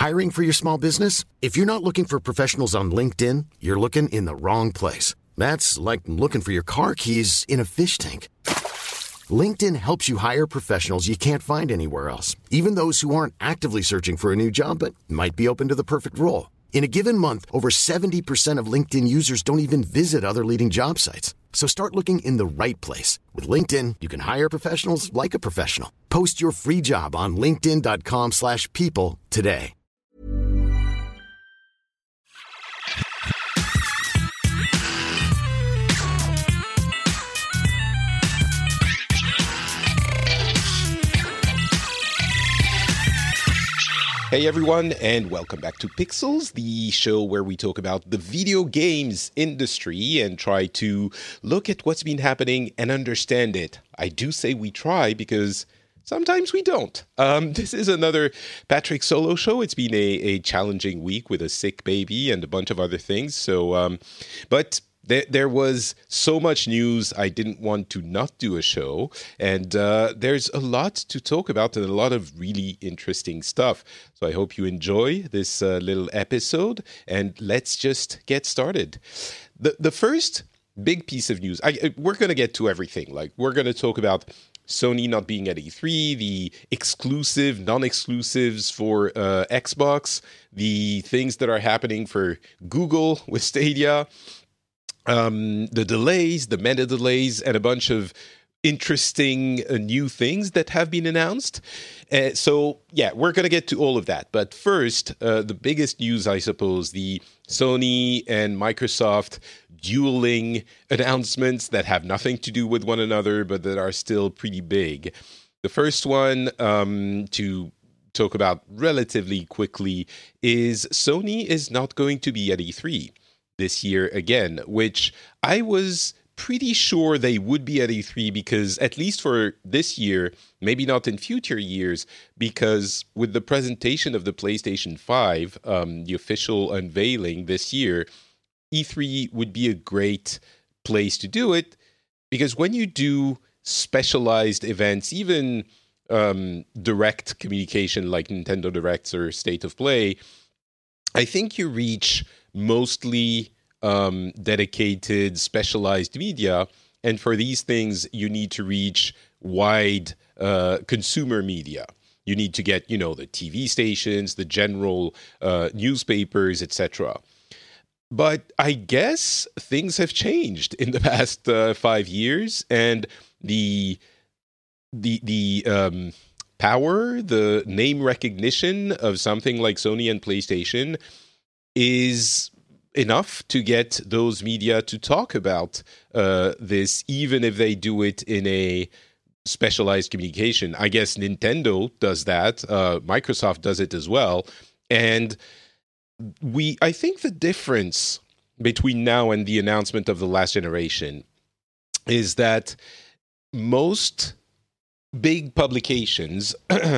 Hiring for your small business? If you're not looking for professionals on LinkedIn, you're looking in the wrong place. That's like looking for your car keys in a fish tank. LinkedIn helps you hire professionals you can't find anywhere else, even those who aren't actively searching for a new job but might be open to the perfect role. In a given month, over 70% of LinkedIn users don't even visit other leading job sites. So start looking in the right place. With LinkedIn, you can hire professionals like a professional. Post your free job on linkedin.com/people today. Hey everyone, and welcome back to Pixels, the show where we talk about the video games industry and try to look at what's been happening and understand it. I do say we try because sometimes we don't. This is another Patrick Solo show. It's been a challenging week with a sick baby and a bunch of other things. But there was so much news, I didn't want to not do a show. And there's a lot to talk about and a lot of really interesting stuff. So I hope you enjoy this little episode. And let's just get started. The first big piece of news, we're going to get to everything. Like, we're going to talk about Sony not being at E3, the exclusive, non-exclusives for Xbox, the things that are happening for Google with Stadia, the delays, the meta delays, and a bunch of interesting new things that have been announced. So we're going to get to all of that. But first, the biggest news, I suppose, the Sony and Microsoft dueling announcements that have nothing to do with one another, but that are still pretty big. The first one to talk about relatively quickly is Sony is not going to be at E3 this year again, which I was pretty sure they would be at E3 because, at least for this year, maybe not in future years, because with the presentation of the PlayStation 5, the official unveiling this year, E3 would be a great place to do it, because when you do specialized events, even direct communication like Nintendo Directs or State of Play, I think you reach mostly dedicated, specialized media. And for these things, you need to reach wide consumer media. You need to get, the TV stations, the general newspapers, etc. But I guess things have changed in the past 5 years, and the power, the name recognition of something like Sony and PlayStation is enough to get those media to talk about this, even if they do it in a specialized communication. I guess Nintendo does that. Microsoft does it as well. And I think the difference between now and the announcement of the last generation is that most big publications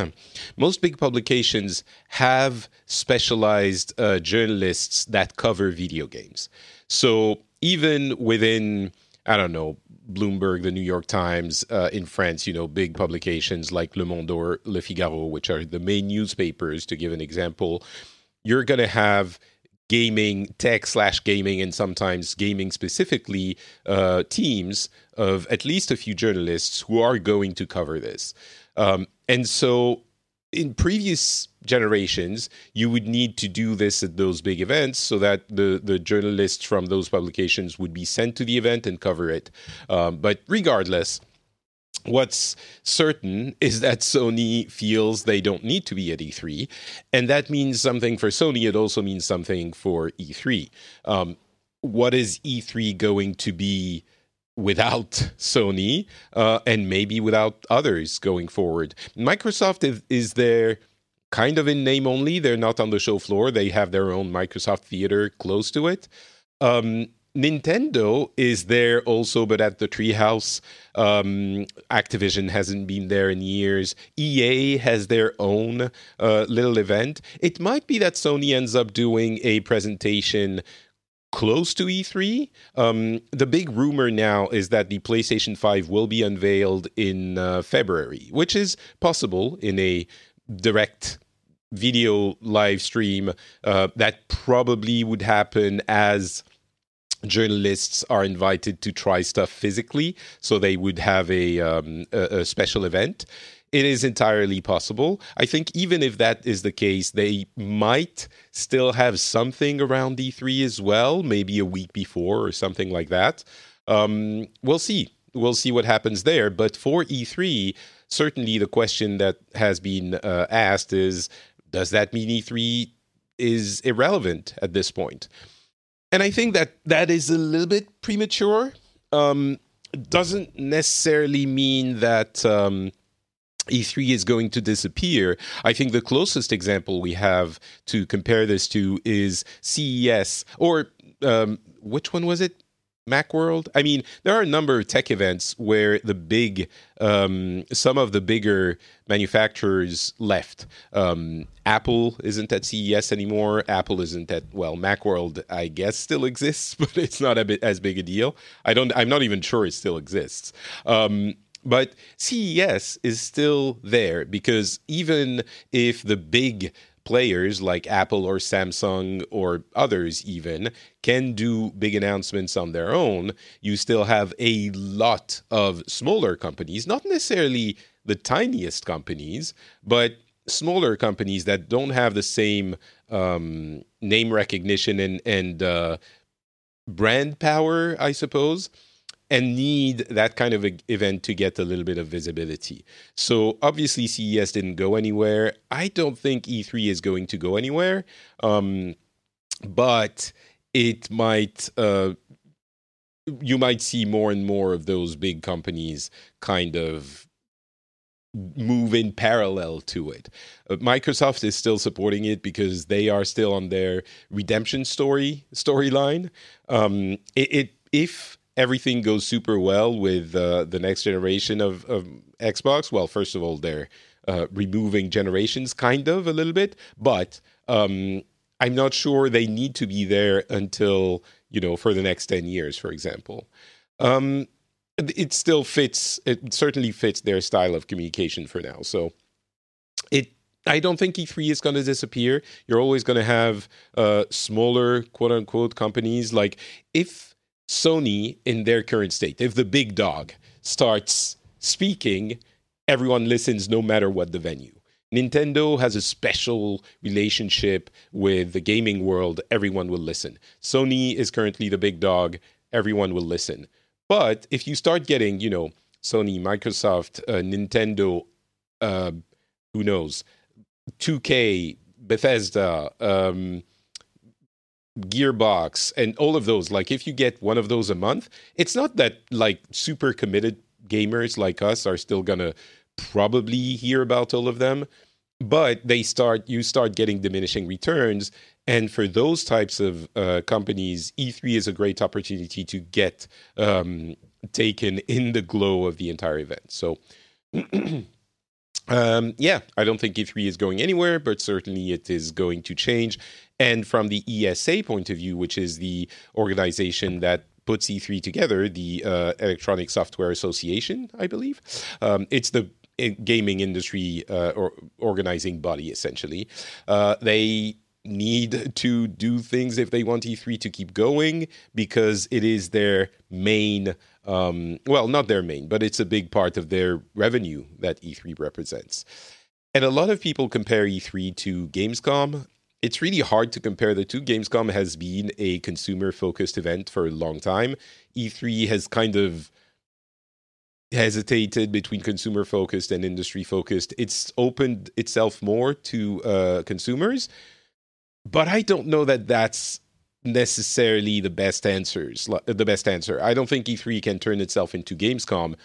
have specialized journalists that cover video games. So even within, I don't know, Bloomberg, the New York Times, in France, big publications like Le Monde or Le Figaro, which are the main newspapers, to give an example, you're going to have gaming, tech/gaming, and sometimes gaming specifically, teams of at least a few journalists who are going to cover this. And so in previous generations, you would need to do this at those big events so that the journalists from those publications would be sent to the event and cover it. But regardless, what's certain is that Sony feels they don't need to be at E3, and that means something for Sony. It also means something for E3. What is E3 going to be without Sony, and maybe without others going forward? Microsoft is there kind of in name only. They're not on the show floor. They have their own Microsoft Theater close to it. Nintendo is there also, but at the Treehouse. Activision hasn't been there in years. EA has their own little event. It might be that Sony ends up doing a presentation close to E3. The big rumor now is that the PlayStation 5 will be unveiled in February, which is possible in a direct video live stream that probably would happen as journalists are invited to try stuff physically, so they would have a special event. It is entirely possible. I think even if that is the case, they might still have something around E3 as well, maybe a week before or something like that. We'll see. We'll see what happens there. But for E3, certainly the question that has been asked is, does that mean E3 is irrelevant at this point? And I think that is a little bit premature. Doesn't necessarily mean that E3 is going to disappear. I think the closest example we have to compare this to is CES, or which one was it? Macworld? I mean, there are a number of tech events where the big, some of the bigger manufacturers left. Apple isn't at CES anymore. Apple isn't at, well, Macworld, I guess, still exists, but it's not as big a deal. I'm not even sure it still exists. But CES is still there because even if the big players like Apple or Samsung or others even can do big announcements on their own, you still have a lot of smaller companies, not necessarily the tiniest companies, but smaller companies that don't have the same name recognition and brand power, I suppose, and need that kind of event to get a little bit of visibility. So obviously CES didn't go anywhere. I don't think E3 is going to go anywhere, but it might. You might see more and more of those big companies kind of move in parallel to it. Microsoft is still supporting it because they are still on their redemption storyline. If everything goes super well with the next generation of Xbox, well, first of all, they're removing generations kind of a little bit, but I'm not sure they need to be there until, for the next 10 years, for example. It still fits, it certainly fits their style of communication for now. So I don't think E3 is going to disappear. You're always going to have smaller, quote-unquote, companies. Like, if Sony, in their current state, if the big dog starts speaking, everyone listens no matter what the venue. Nintendo has a special relationship with the gaming world. Everyone will listen. Sony is currently the big dog. Everyone will listen. But if you start getting, Sony, Microsoft, Nintendo, who knows, 2K, Bethesda, Gearbox, and all of those, like if you get one of those a month, it's not that like super committed gamers like us are still going to probably hear about all of them, but you start getting diminishing returns. And for those types of companies, E3 is a great opportunity to get taken in the glow of the entire event. So, I don't think E3 is going anywhere, but certainly it is going to change. And from the ESA point of view, which is the organization that puts E3 together, the Electronic Software Association, I believe, it's the gaming industry or organizing body, essentially. They need to do things if they want E3 to keep going, because it is their main, not their main, but it's a big part of their revenue that E3 represents. And a lot of people compare E3 to Gamescom. It's really hard to compare the two. Gamescom has been a consumer-focused event for a long time. E3 has kind of hesitated between consumer-focused and industry-focused. It's opened itself more to consumers, but I don't know that that's necessarily the best answer. I don't think E3 can turn itself into Gamescom.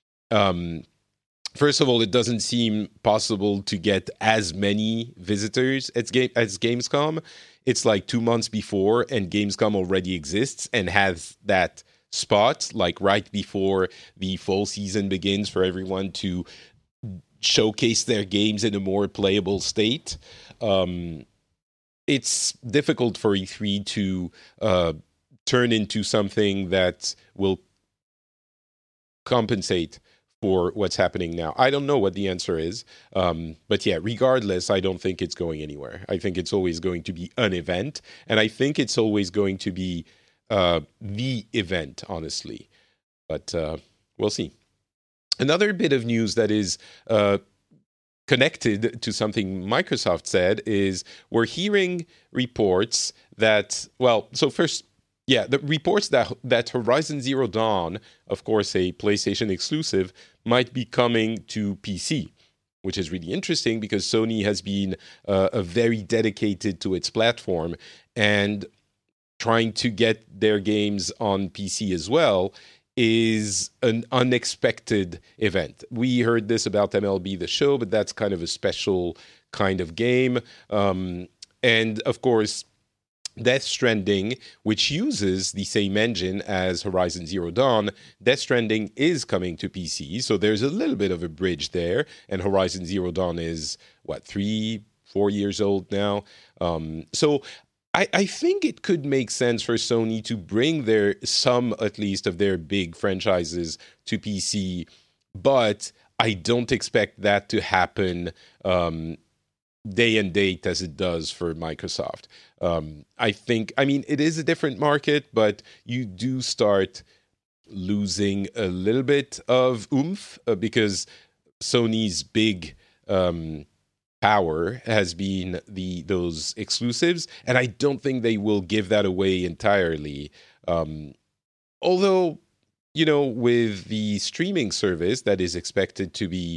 First of all, it doesn't seem possible to get as many visitors as Gamescom. It's like 2 months before, and Gamescom already exists and has that spot, like right before the fall season begins, for everyone to showcase their games in a more playable state. It's difficult for E3 to turn into something that will compensate for what's happening now. I don't know what the answer is. But yeah, regardless, I don't think it's going anywhere. I think it's always going to be an event. And I think it's always going to be the event, honestly. But we'll see. Another bit of news that is connected to something Microsoft said is we're hearing reports that, well, so first, yeah, the reports that Horizon Zero Dawn, of course, a PlayStation exclusive, might be coming to PC, which is really interesting because Sony has been very dedicated to its platform and trying to get their games on PC as well is an unexpected event. We heard this about MLB The Show, but that's kind of a special kind of game. And of course, Death Stranding, which uses the same engine as Horizon Zero Dawn, Death Stranding is coming to PC, so there's a little bit of a bridge there. And Horizon Zero Dawn is, 3-4 years old now? So I think it could make sense for Sony to bring some, at least, of their big franchises to PC, but I don't expect that to happen day and date as it does for Microsoft. I mean, it is a different market, but you do start losing a little bit of oomph because Sony's big power has been those exclusives, and I don't think they will give that away entirely. Although, with the streaming service that is expected to be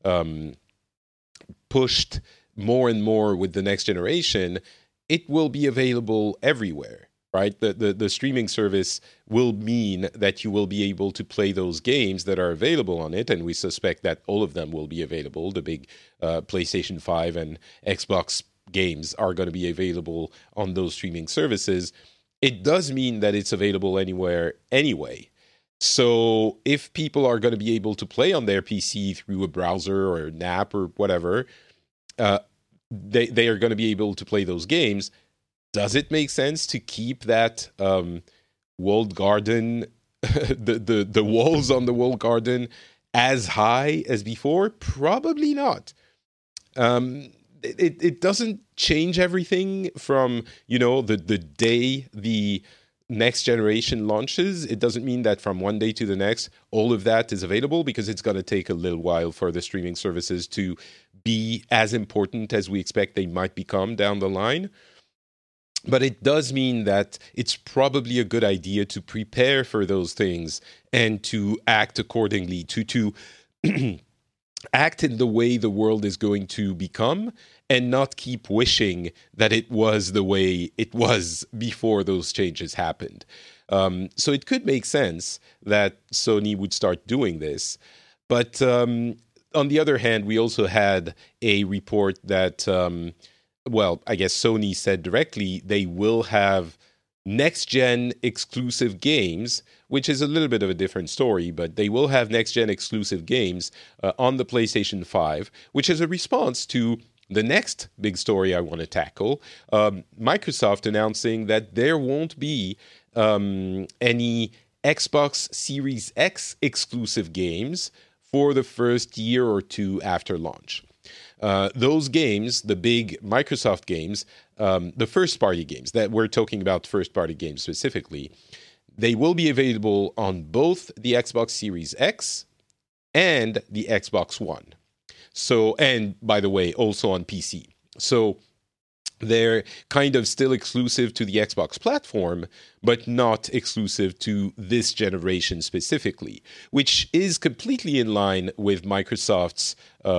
pushed more and more with the next generation, it will be available everywhere, right? The streaming service will mean that you will be able to play those games that are available on it, and we suspect that all of them will be available. The big PlayStation 5 and Xbox games are going to be available on those streaming services. It does mean that it's available anywhere anyway. So if people are going to be able to play on their PC through a browser or an app or whatever, they are going to be able to play those games. Does it make sense to keep that walled garden, the walls on the walled garden as high as before? Probably not. It doesn't change everything from, the day the next generation launches. It doesn't mean that from one day to the next, all of that is available, because it's going to take a little while for the streaming services to be as important as we expect they might become down the line. But it does mean that it's probably a good idea to prepare for those things and to act accordingly, to act in the way the world is going to become, and not keep wishing that it was the way it was before those changes happened. So it could make sense that Sony would start doing this. But on the other hand, we also had a report that, I guess Sony said directly they will have next-gen exclusive games, which is a little bit of a different story, but they will have next-gen exclusive games on the PlayStation 5, which is a response to the next big story I want to tackle, Microsoft announcing that there won't be any Xbox Series X exclusive games for the first year or two after launch. Those games, the big Microsoft games, the first-party games, that we're talking about first-party games specifically, they will be available on both the Xbox Series X and the Xbox One. So, and by the way, also on PC. So they're kind of still exclusive to the Xbox platform, but not exclusive to this generation specifically, which is completely in line with Microsoft's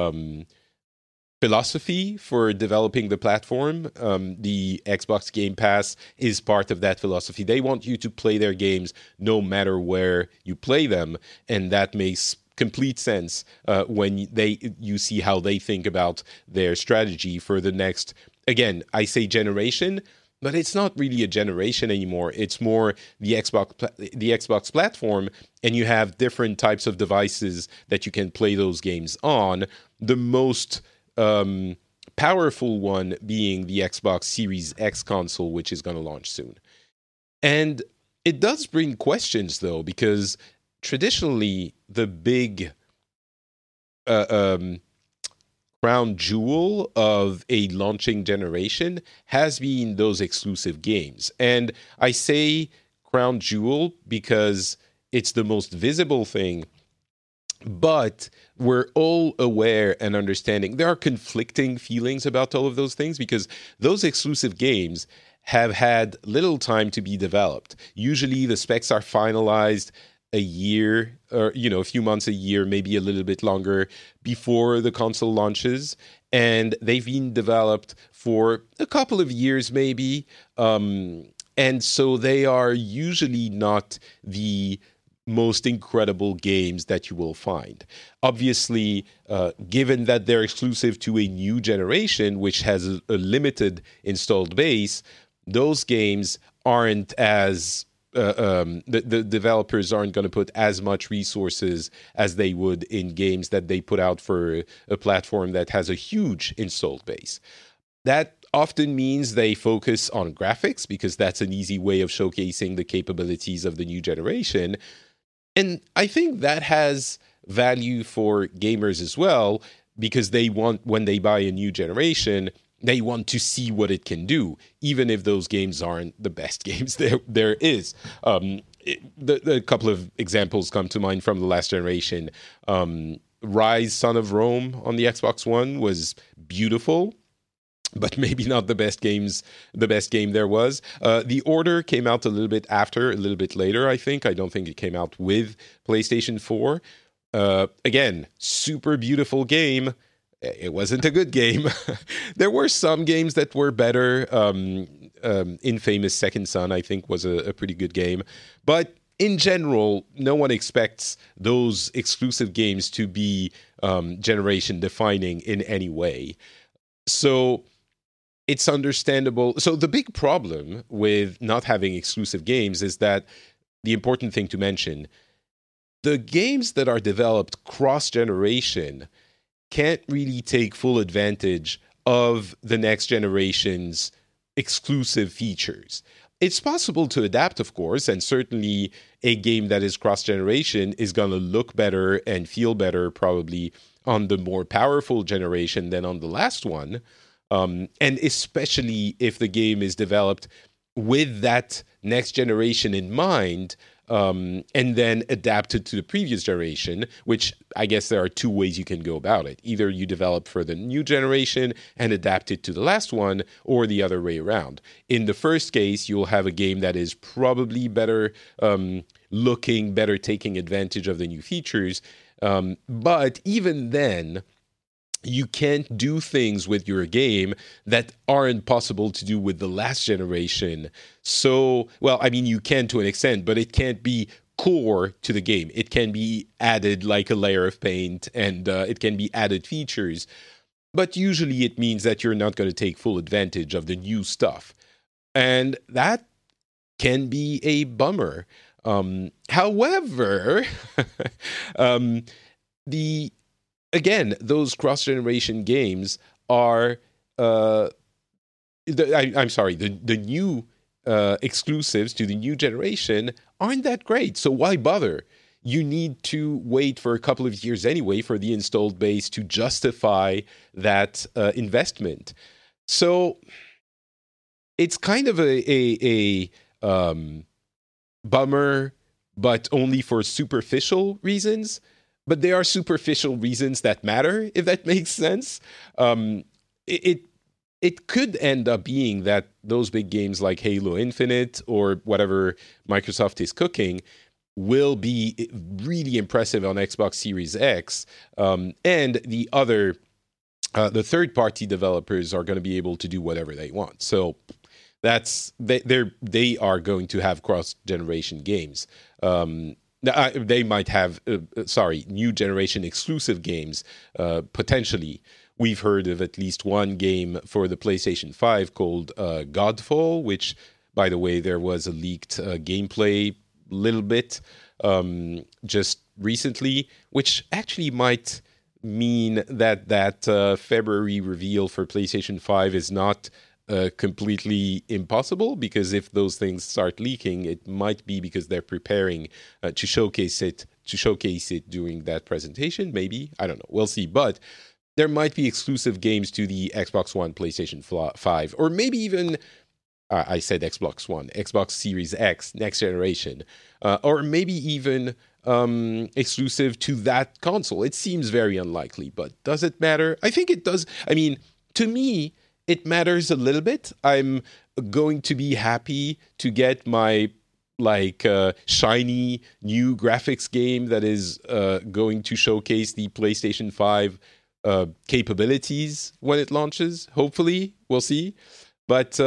philosophy for developing the platform. The Xbox Game Pass is part of that philosophy. They want you to play their games no matter where you play them, and that makes complete sense when you see how they think about their strategy for the next, again, I say generation, but it's not really a generation anymore. It's more the Xbox platform, and you have different types of devices that you can play those games on. The most powerful one being the Xbox Series X console, which is going to launch soon. And it does bring questions, though, because traditionally the big uh, um, crown jewel of a launching generation has been those exclusive games. And I say crown jewel because it's the most visible thing, but we're all aware and understanding there are conflicting feelings about all of those things because those exclusive games have had little time to be developed. Usually the specs are finalized a year or a few months, a year, maybe a little bit longer before the console launches, and they've been developed for a couple of years maybe, and so they are usually not the most incredible games that you will find. Obviously, given that they're exclusive to a new generation, which has a limited installed base, those games aren't as the developers aren't going to put as much resources as they would in games that they put out for a platform that has a huge installed base. That often means they focus on graphics because that's an easy way of showcasing the capabilities of the new generation. And I think that has value for gamers as well, because they want, when they buy a new generation, they want to see what it can do, even if those games aren't the best games there is. The couple of examples come to mind from the last generation. Rise, Son of Rome on the Xbox One was beautiful, but maybe not the best game there was. The Order came out a little bit later, I think. I don't think it came out with PlayStation 4. Again, super beautiful game. It wasn't a good game. There were some games that were better. Infamous Second Son, I think, was a pretty good game. But in general, no one expects those exclusive games to be generation-defining in any way. So it's understandable. So the big problem with not having exclusive games is that the important thing to mention, the games that are developed cross-generation can't really take full advantage of the next generation's exclusive features. It's possible to adapt, of course, and certainly a game that is cross-generation is going to look better and feel better probably on the more powerful generation than on the last one. And especially if the game is developed with that next generation in mind, and then adapted to the previous generation, which I guess there are two ways you can go about it. Either you develop for the new generation and adapt it to the last one, or the other way around. In the first case, you'll have a game that is probably better looking, better taking advantage of the new features. But even then, you can't do things with your game that aren't possible to do with the last generation. So, well, I mean, you can to an extent, but it can't be core to the game. It can be added like a layer of paint, and it can be added features. But usually it means that you're not going to take full advantage of the new stuff. And that can be a bummer. However, Again, those cross-generation games are, the new exclusives to the new generation aren't that great. So why bother? You need to wait for a couple of years anyway for the installed base to justify that investment. So it's kind of a bummer, but only for superficial reasons. But there are superficial reasons that matter, if that makes sense. It could end up being that those big games like Halo Infinite or whatever Microsoft is cooking will be really impressive on Xbox Series X, and the third-party developers are going to be able to do whatever they want. So they are going to have cross-generation games. They might have, new generation exclusive games, potentially. We've heard of at least one game for the PlayStation 5 called Godfall, which, by the way, there was a leaked gameplay little bit just recently, which actually might mean that February reveal for PlayStation 5 is not completely impossible, because if those things start leaking, it might be because they're preparing to showcase it to showcase it during that presentation. Maybe, I don't know. We'll see. But there might be exclusive games to the Xbox One, PlayStation 5, or maybe even, I said Xbox One, Xbox Series X, next generation, or maybe even exclusive to that console. It seems very unlikely, but does it matter? I think it does. I mean, to me, it matters a little bit. I'm going to be happy to get my shiny new graphics game that is going to showcase the PlayStation 5 capabilities when it launches. Hopefully, we'll see. But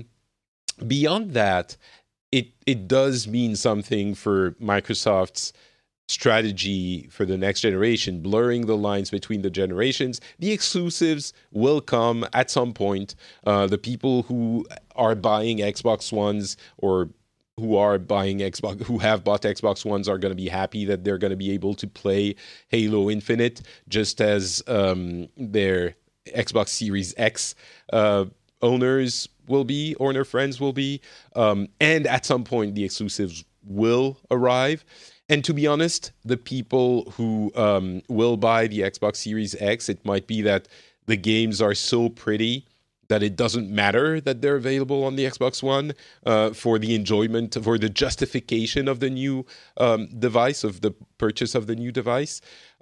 beyond that, it does mean something for Microsoft's strategy for the next generation, blurring the lines between the generations. The exclusives will come at some point. The people who are buying Xbox Ones or who have bought Xbox Ones are going to be happy that they're going to be able to play Halo Infinite, just as their Xbox Series X owners will be, or their friends will be. And at some point, the exclusives will arrive. And to be honest, the people who will buy the Xbox Series X, it might be that the games are so pretty that it doesn't matter that they're available on the Xbox One for the enjoyment, for the justification of the new device, of the purchase of the new device.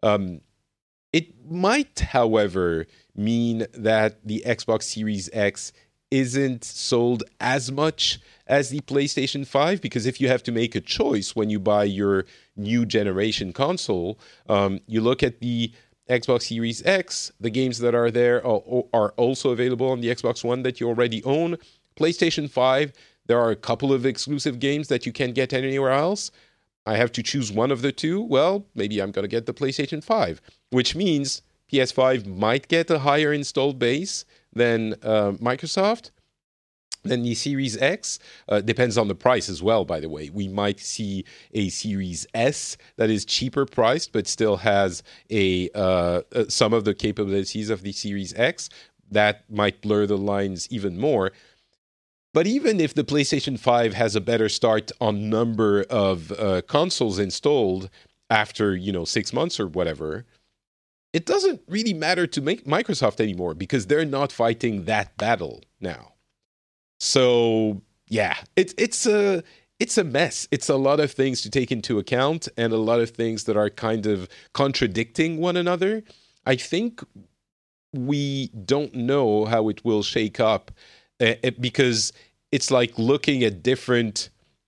It might, however, mean that the Xbox Series X isn't sold as much as the PlayStation 5, because if you have to make a choice when you buy your new generation console, you look at the Xbox Series X, the games that are there are also available on the Xbox One that you already own. PlayStation 5, there are a couple of exclusive games that you can't get anywhere else. I have to choose one of the two. Well, maybe I'm going to get the PlayStation 5, which means PS5 might get a higher installed base than Microsoft, than the Series X. Depends on the price as well, by the way. We might see a Series S that is cheaper priced, but still has some of the capabilities of the Series X. That might blur the lines even more. But even if the PlayStation 5 has a better start on number of consoles installed after 6 months or whatever, it doesn't really matter to Microsoft anymore, because they're not fighting that battle now. So yeah, it's a mess. It's a lot of things to take into account, and a lot of things that are kind of contradicting one another. I think we don't know how it will shake up, because it's like looking at different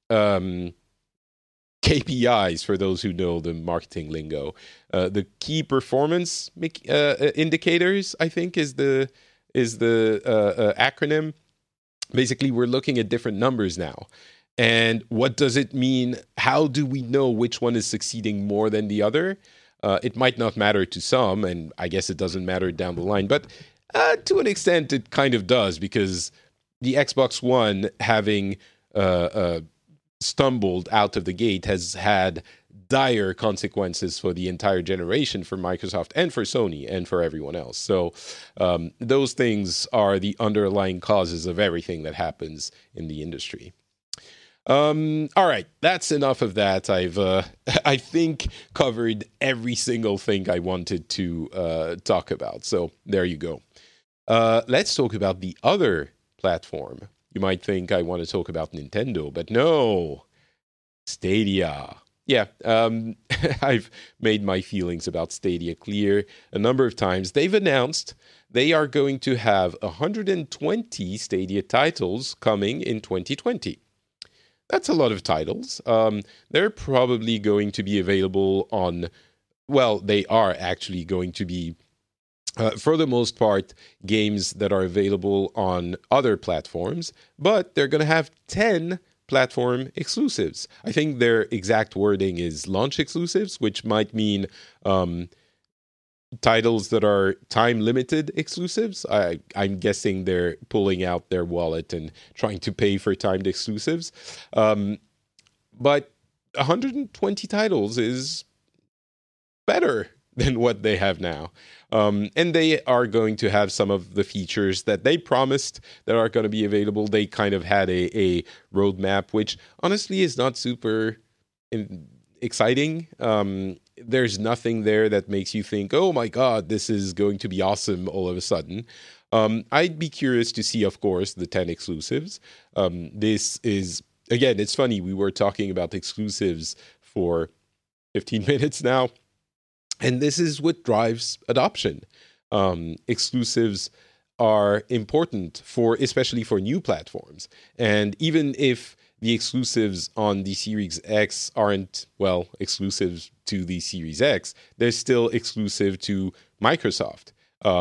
KPIs, for those who know the marketing lingo. The key performance indicators, I think, is the acronym. Basically, we're looking at different numbers now. And what does it mean? How do we know which one is succeeding more than the other? It might not matter to some, and I guess it doesn't matter down the line. But to an extent, it kind of does, because the Xbox One, having stumbled out of the gate, has had dire consequences for the entire generation, for Microsoft and for Sony and for everyone else. So those things are the underlying causes of everything that happens in the industry. All right, that's enough of that. I've I think covered every single thing I wanted to talk about. So there you go. Let's talk about the other platform. You might think I want to talk about Nintendo, but no, Stadia. Yeah, I've made my feelings about Stadia clear a number of times. They've announced they are going to have 120 Stadia titles coming in 2020. That's a lot of titles. They're probably going to be available on, well, they are actually going to be, for the most part, games that are available on other platforms, but they're going to have 10 platform exclusives. I think their exact wording is launch exclusives, which might mean titles that are time-limited exclusives. I'm guessing they're pulling out their wallet and trying to pay for timed exclusives. But 120 titles is better than what they have now. And they are going to have some of the features that they promised that are going to be available. They kind of had a roadmap, which honestly is not super exciting. There's nothing there that makes you think, oh my God, this is going to be awesome all of a sudden. I'd be curious to see, of course, the 10 exclusives. This is, again, it's funny. We were talking about exclusives for 15 minutes now, and this is what drives adoption. Exclusives are important especially for new platforms. And even if the exclusives on the Series X aren't, well, exclusive to the Series X, they're still exclusive to Microsoft.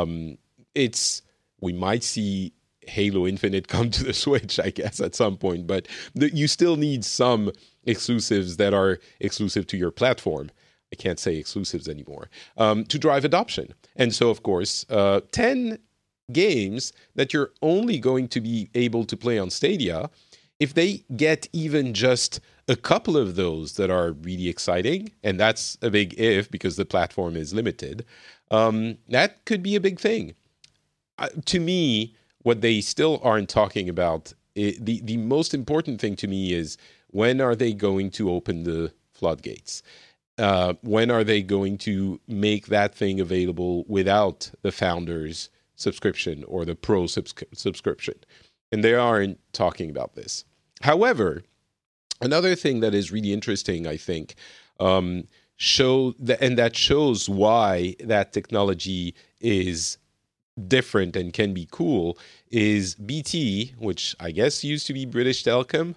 We might see Halo Infinite come to the Switch, I guess, at some point, but you still need some exclusives that are exclusive to your platform. I can't say exclusives anymore, to drive adoption. And so, of course, 10 games that you're only going to be able to play on Stadia, if they get even just a couple of those that are really exciting, and that's a big if because the platform is limited, that could be a big thing. To me, what they still aren't talking about, the most important thing to me is, when are they going to open the floodgates? When are they going to make that thing available without the founders' subscription or the pro subscription? And they aren't talking about this. However, another thing that is really interesting, I think, that shows why that technology is different and can be cool, is BT, which I guess used to be British Telecom,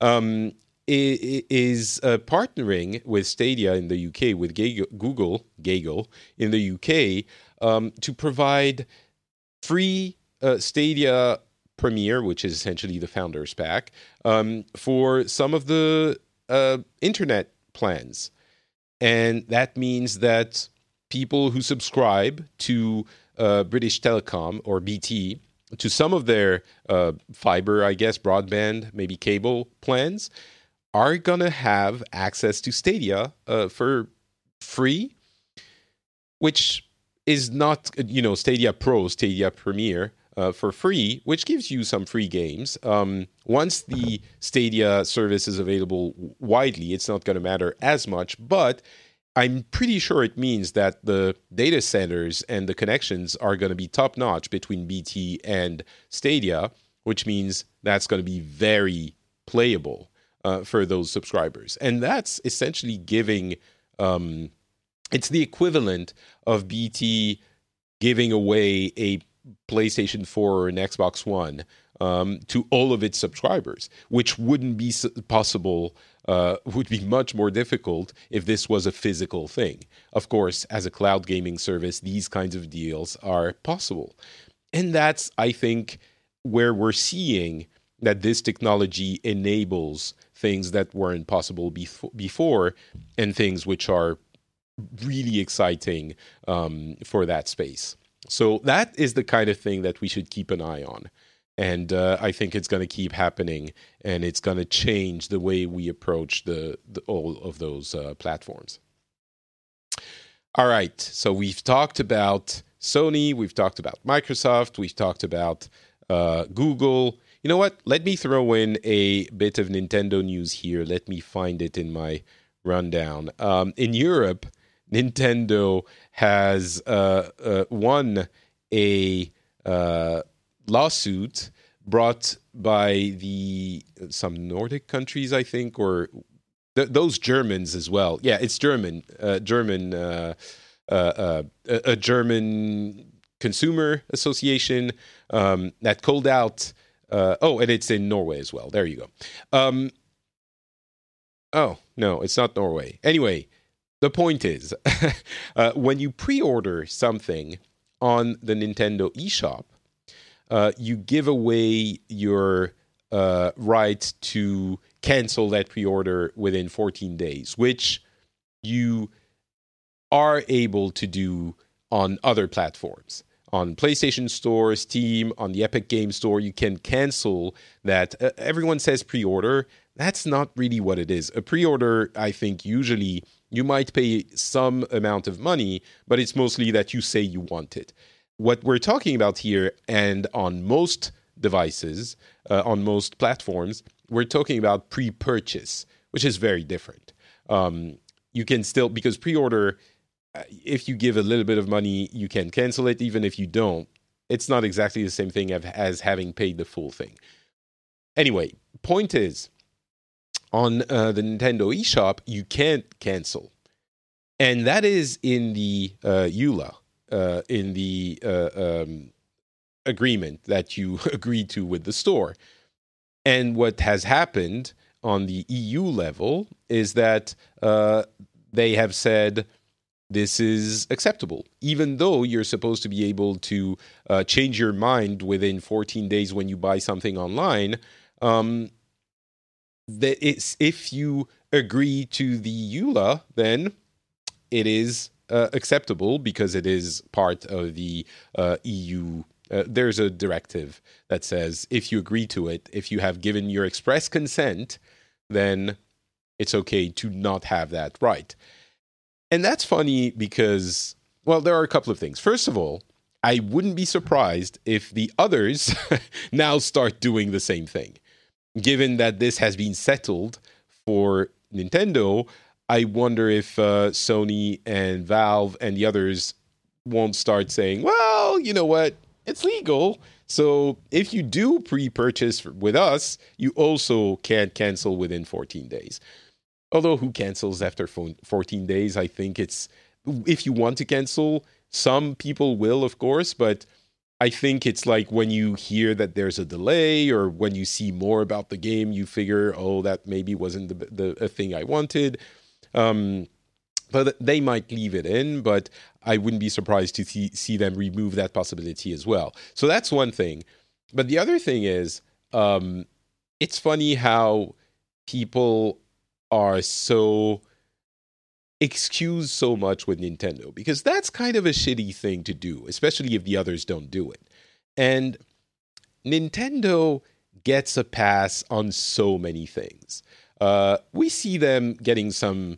is partnering with Stadia in the UK, with Google in the UK, to provide free Stadia Premier, which is essentially the Founders Pack, for some of the internet plans. And that means that people who subscribe to British Telecom or BT, to some of their fiber, I guess, broadband, maybe cable plans, are going to have access to Stadia for free, which is not, Stadia Pro, Stadia Premier for free, which gives you some free games. Once the Stadia service is available widely, it's not going to matter as much, but I'm pretty sure it means that the data centers and the connections are going to be top-notch between BT and Stadia, which means that's going to be very playable for those subscribers. And that's essentially giving, it's the equivalent of BT giving away a PlayStation 4 or an Xbox One to all of its subscribers, which wouldn't be possible, would be much more difficult if this was a physical thing. Of course, as a cloud gaming service, these kinds of deals are possible. And that's, I think, where we're seeing that this technology enables things that weren't possible before, and things which are really exciting for that space. So that is the kind of thing that we should keep an eye on. And I think it's going to keep happening, and it's going to change the way we approach all of those platforms. All right, so we've talked about Sony, we've talked about Microsoft, we've talked about Google. You know what? Let me throw in a bit of Nintendo news here. Let me find it in my rundown. In Europe, Nintendo has won a lawsuit brought by some Nordic countries, I think, or those Germans as well. Yeah, it's German. A German consumer association that called out. And it's in Norway as well. There you go. Oh, no, it's not Norway. Anyway, the point is, when you pre-order something on the Nintendo eShop, you give away your right to cancel that pre-order within 14 days, which you are able to do on other platforms. On PlayStation Store, Steam, on the Epic Games Store, you can cancel that. Everyone says pre-order. That's not really what it is. A pre-order, I think, usually you might pay some amount of money, but it's mostly that you say you want it. What we're talking about here, and on most devices, on most platforms, we're talking about pre-purchase, which is very different. you can still, because pre-order, if you give a little bit of money, you can cancel it. Even if you don't, it's not exactly the same thing as having paid the full thing. Anyway, point is, on the Nintendo eShop, you can't cancel. And that is in the EULA, in the agreement that you agreed to with the store. And what has happened on the EU level is that they have said this is acceptable, even though you're supposed to be able to change your mind within 14 days when you buy something online. That it's, if you agree to the EULA, then it is acceptable because it is part of the EU. There's a directive that says if you agree to it, if you have given your express consent, then it's okay to not have that right. And that's funny because, well, there are a couple of things. First of all, I wouldn't be surprised if the others now start doing the same thing. Given that this has been settled for Nintendo, I wonder if Sony and Valve and the others won't start saying, well, you know what? It's legal. So if you do pre-purchase with us, you also can't cancel within 14 days. Although who cancels after 14 days? I think it's, if you want to cancel, some people will, of course, but I think it's like when you hear that there's a delay or when you see more about the game, you figure, oh, that maybe wasn't the thing I wanted. But they might leave it in, but I wouldn't be surprised to see them remove that possibility as well. So that's one thing. But the other thing is, it's funny how people are so excuse so much with Nintendo, because that's kind of a shitty thing to do, especially if the others don't do it. And Nintendo gets a pass on so many things. We see them getting some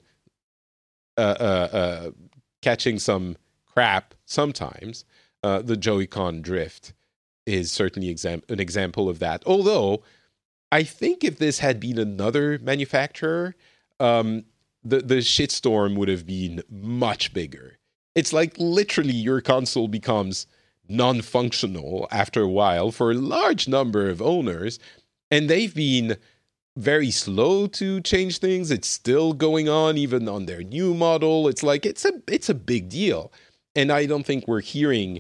catching some crap sometimes. The Joy-Con drift is certainly an example of that. Although, I think if this had been another manufacturer, the shitstorm would have been much bigger. It's like literally your console becomes non-functional after a while for a large number of owners, and they've been very slow to change things. It's still going on even on their new model. It's like it's a big deal, and I don't think we're hearing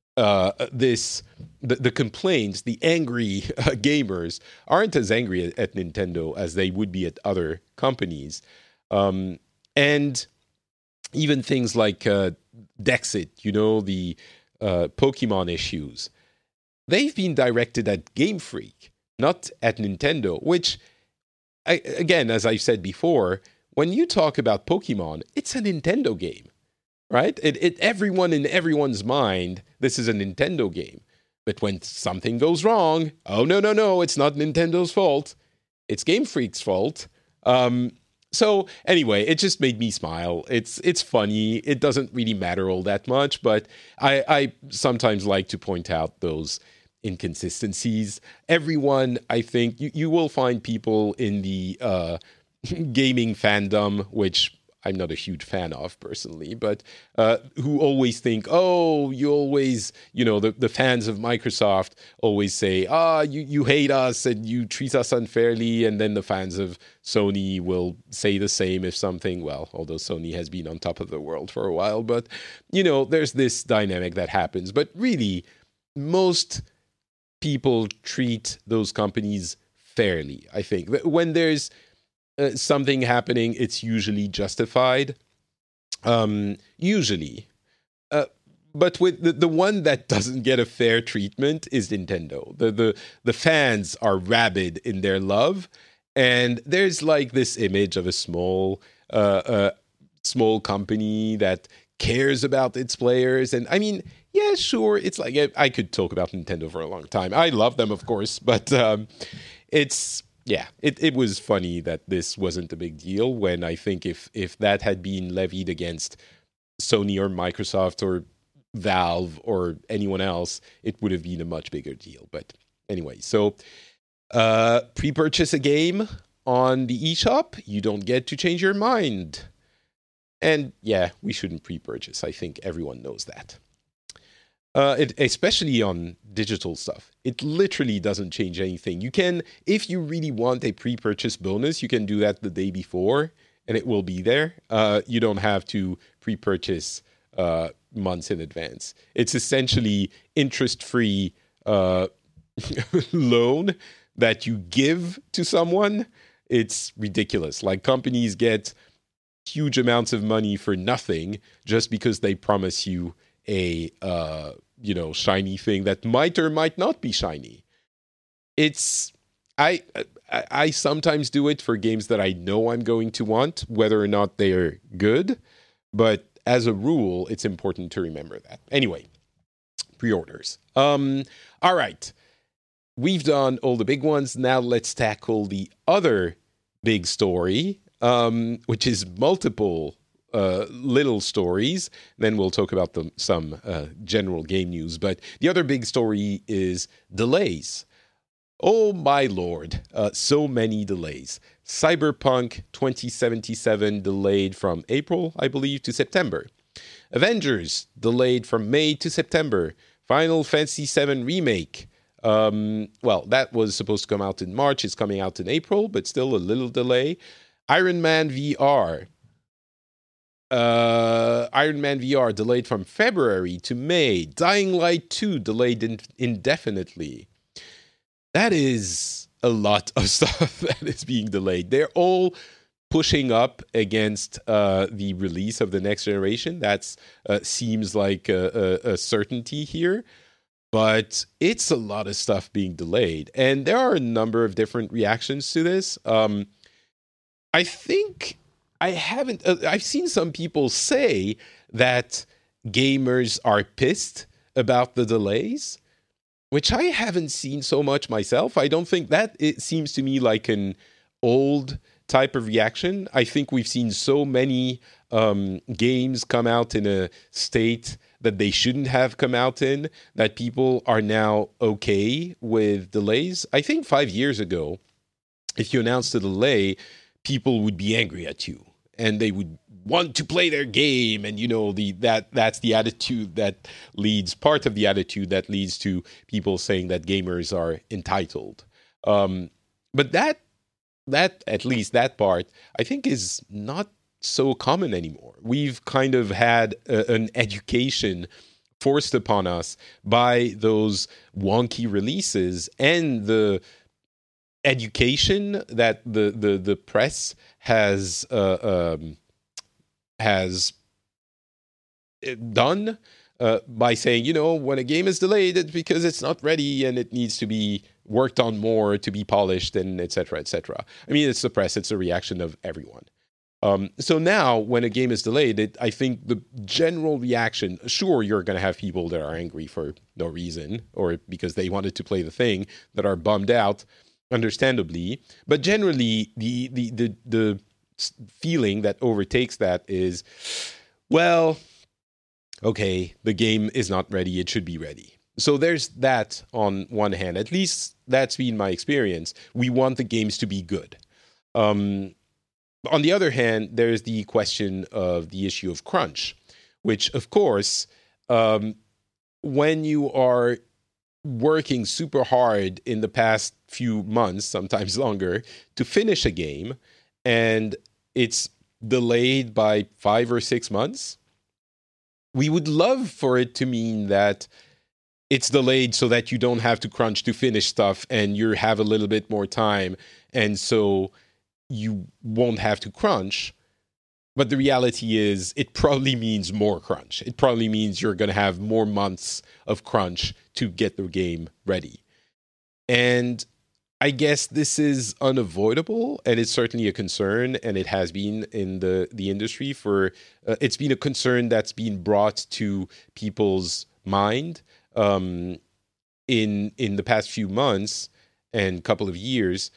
the complaints. The angry gamers aren't as angry at Nintendo as they would be at other companies, and even things like Dexit, the Pokemon issues, they've been directed at Game Freak, not at Nintendo, which, again, as I've said before, when you talk about Pokemon, it's a Nintendo game, right? Everyone in everyone's mind, this is a Nintendo game. But when something goes wrong, oh, no, it's not Nintendo's fault. It's Game Freak's fault. So anyway, it just made me smile. It's funny. It doesn't really matter all that much, but I sometimes like to point out those inconsistencies. Everyone, I think, you will find people in the gaming fandom, which I'm not a huge fan of personally, but who always think, oh, you always, the fans of Microsoft always say, you hate us and you treat us unfairly. And then the fans of Sony will say the same if something, well, although Sony has been on top of the world for a while, but, there's this dynamic that happens. But really, most people treat those companies fairly, I think. When there's something happening, it's usually justified. Usually. But with the one that doesn't get a fair treatment is Nintendo. The fans are rabid in their love, and there's like this image of a small company that cares about its players. And I mean, yeah, sure, it's like I could talk about Nintendo for a long time. I love them, of course, but it's... Yeah, it was funny that this wasn't a big deal, when I think if that had been levied against Sony or Microsoft or Valve or anyone else, it would have been a much bigger deal. But anyway, so pre-purchase a game on the eShop, you don't get to change your mind. And yeah, we shouldn't pre-purchase. I think everyone knows that. Especially on digital stuff, it literally doesn't change anything. You can, if you really want a pre-purchase bonus, you can do that the day before, and it will be there. You don't have to pre-purchase months in advance. It's essentially interest-free loan that you give to someone. It's ridiculous. Like, companies get huge amounts of money for nothing just because they promise you a shiny thing that might or might not be shiny. I sometimes do it for games that I know I'm going to want, whether or not they are good. But as a rule, it's important to remember that. Anyway, pre-orders. All right. We've done all the big ones. Now let's tackle the other big story, which is multiple little stories. Then we'll talk about some general game news. But the other big story is delays. Oh my lord, so many delays. Cyberpunk 2077 delayed from April, I believe, to September. Avengers delayed from May to September. Final Fantasy VII Remake. That was supposed to come out in March. It's coming out in April, but still a little delay. Iron Man VR delayed from February to May. Dying Light 2 delayed indefinitely. That is a lot of stuff that is being delayed. They're all pushing up against the release of the next generation. That seems like a certainty here. But it's a lot of stuff being delayed. And there are a number of different reactions to this. I think I've seen some people say that gamers are pissed about the delays, which I haven't seen so much myself. I don't think that it seems to me like an old type of reaction. I think we've seen so many games come out in a state that they shouldn't have come out in, that people are now okay with delays. I think 5 years ago, if you announced a delay, people would be angry at you and they would want to play their game. And, that's the attitude that leads, part of the attitude that leads to people saying that gamers are entitled. But that, at least that part, I think is not so common anymore. We've kind of had an education forced upon us by those wonky releases and the education that the press has done by saying, when a game is delayed, it's because it's not ready and it needs to be worked on more to be polished, and et cetera, et cetera. I mean, it's the press, it's a reaction of everyone. So now, when a game is delayed, I think the general reaction, sure, you're going to have people that are angry for no reason, or because they wanted to play the thing, that are bummed out, understandably. But generally, the feeling that overtakes that is, well, okay, the game is not ready, it should be ready. So there's that on one hand. At least that's been my experience. We want the games to be good. On the other hand, there's the question of the issue of crunch, which, of course, when you are working super hard in the past few months, sometimes longer, to finish a game, and it's delayed by 5 or 6 months, we would love for it to mean that it's delayed so that you don't have to crunch to finish stuff and you have a little bit more time, and so you won't have to crunch. But the reality is it probably means more crunch. It probably means you're going to have more months of crunch to get the game ready. And I guess this is unavoidable, and it's certainly a concern, and it has been in the industry for, it's been a concern that's been brought to people's mind in the past few months and couple of years.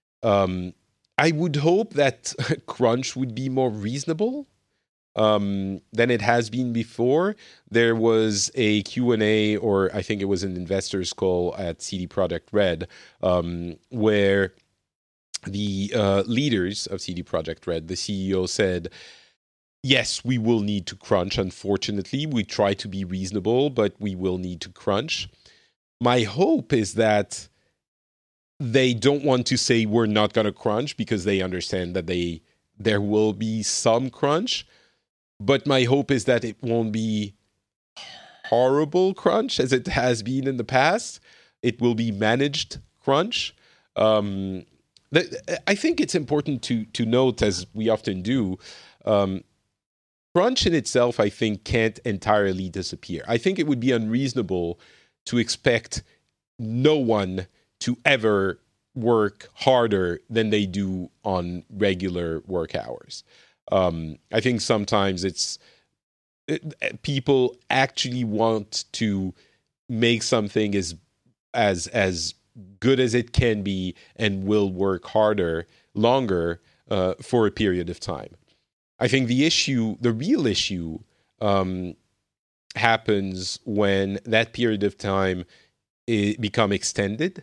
I would hope that crunch would be more reasonable than it has been before. There was a Q&A, or I think it was an investor's call at CD Projekt Red, where the leaders of CD Projekt Red, the CEO said, yes, we will need to crunch. Unfortunately, we try to be reasonable, but we will need to crunch. My hope is that they don't want to say we're not going to crunch because they understand that there will be some crunch. But my hope is that it won't be horrible crunch as it has been in the past. It will be managed crunch. I think it's important to note, as we often do, crunch in itself, I think, can't entirely disappear. I think it would be unreasonable to expect no one to ever work harder than they do on regular work hours. I think sometimes people actually want to make something as good as it can be and will work harder, longer, for a period of time. I think the real issue, happens when that period of time become extended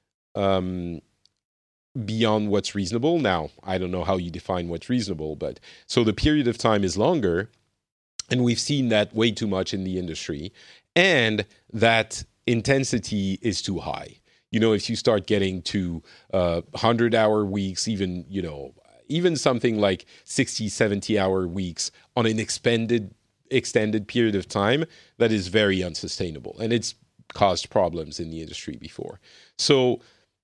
beyond what's reasonable. Now, I don't know how you define what's reasonable, but so the period of time is longer, and we've seen that way too much in the industry, and that intensity is too high. If you start getting to 100-hour weeks, even something like 60, 70-hour weeks on an extended period of time, that is very unsustainable. And it's caused problems in the industry before. So,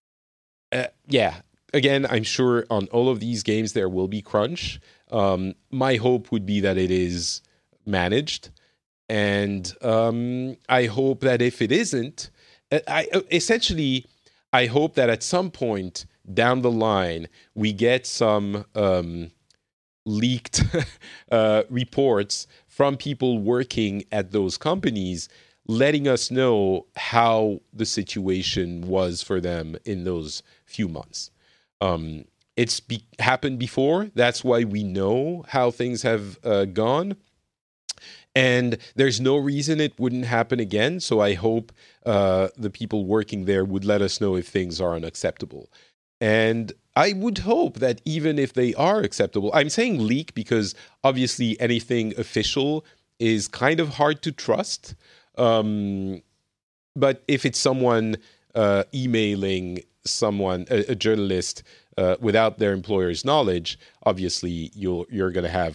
again, I'm sure on all of these games there will be crunch. My hope would be that it is managed. And I hope that if it isn't, I hope that at some point down the line, we get some leaked reports from people working at those companies, letting us know how the situation was for them in those few months. It's happened before. That's why we know how things have gone. And there's no reason it wouldn't happen again. So I hope the people working there would let us know if things are unacceptable. And I would hope that even if they are acceptable, I'm saying leak because obviously anything official is kind of hard to trust. But if it's someone emailing someone, a journalist, without their employer's knowledge, obviously you're going to have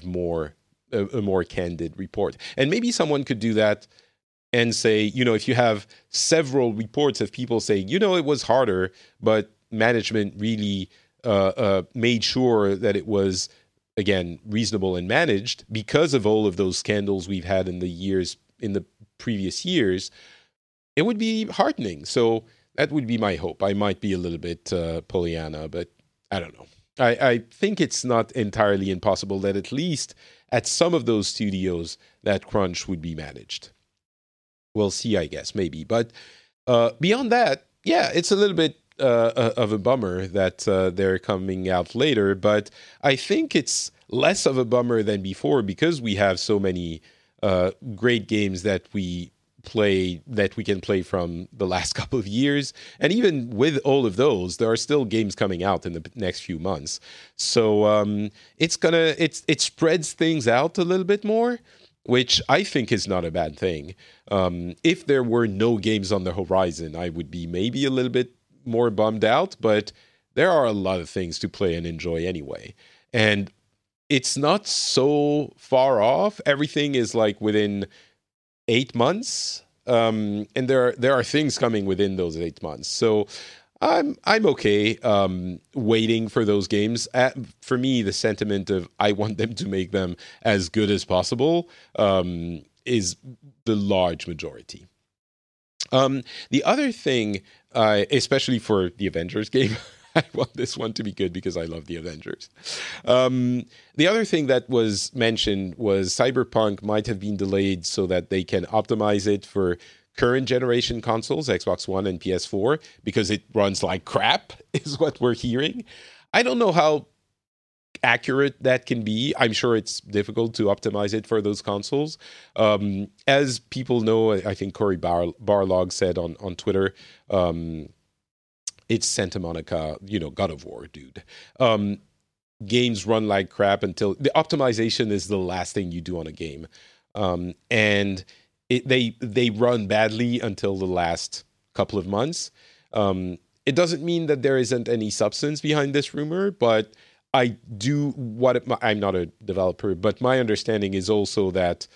a more candid report. And maybe someone could do that and say, if you have several reports of people saying, it was harder, but management really made sure that it was, again, reasonable and managed because of all of those scandals we've had in the previous years, it would be heartening. So that would be my hope. I might be a little bit Pollyanna, but I don't know. I think it's not entirely impossible that at least at some of those studios that crunch would be managed. We'll see, I guess, maybe. But beyond that, yeah, it's a little bit of a bummer that they're coming out later. But I think it's less of a bummer than before because we have so many great games that we can play from the last couple of years. And even with all of those, there are still games coming out in the next few months. So it spreads things out a little bit more, which I think is not a bad thing. If there were no games on the horizon, I would be maybe a little bit more bummed out, but there are a lot of things to play and enjoy anyway. And it's not so far off. Everything is like within 8 months, and there are things coming within those 8 months. So I'm okay waiting for those games. For me, the sentiment of I want them to make them as good as possible is the large majority. The other thing, especially for the Avengers game, I want this one to be good because I love the Avengers. The other thing that was mentioned was Cyberpunk might have been delayed so that they can optimize it for current generation consoles, Xbox One and PS4, because it runs like crap, is what we're hearing. I don't know how accurate that can be. I'm sure it's difficult to optimize it for those consoles. As people know, I think Cory Barlog said on Twitter, it's Santa Monica, God of War, dude. games run like crap until the optimization is the last thing you do on a game, and they run badly until the last couple of months. It doesn't mean that there isn't any substance behind this rumor, but I'm not a developer, but my understanding is also that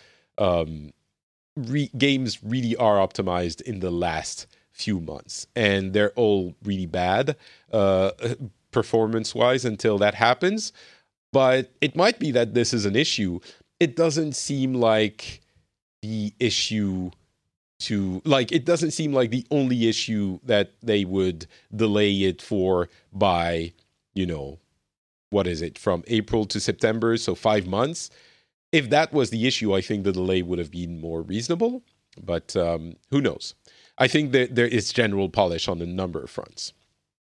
games really are optimized in the last few months, and they're all really bad performance-wise until that happens. But it might be that this is an issue. It doesn't seem like the issue it doesn't seem like the only issue that they would delay it for by, what is it, from April to September, so 5 months. If that was the issue, I think the delay would have been more reasonable, but who knows? I think that there is general polish on a number of fronts.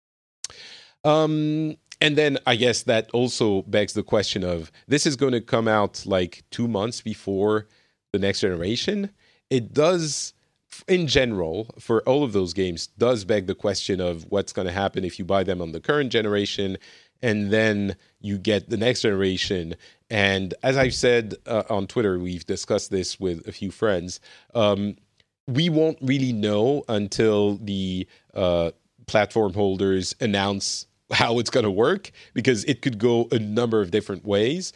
And then I guess that also begs the question of, this is going to come out like 2 months before the next generation. It does, in general, for all of those games, does beg the question of what's going to happen if you buy them on the current generation and then you get the next generation. And as I've said on Twitter, we've discussed this with a few friends, we won't really know until the platform holders announce how it's going to work, because it could go a number of different ways.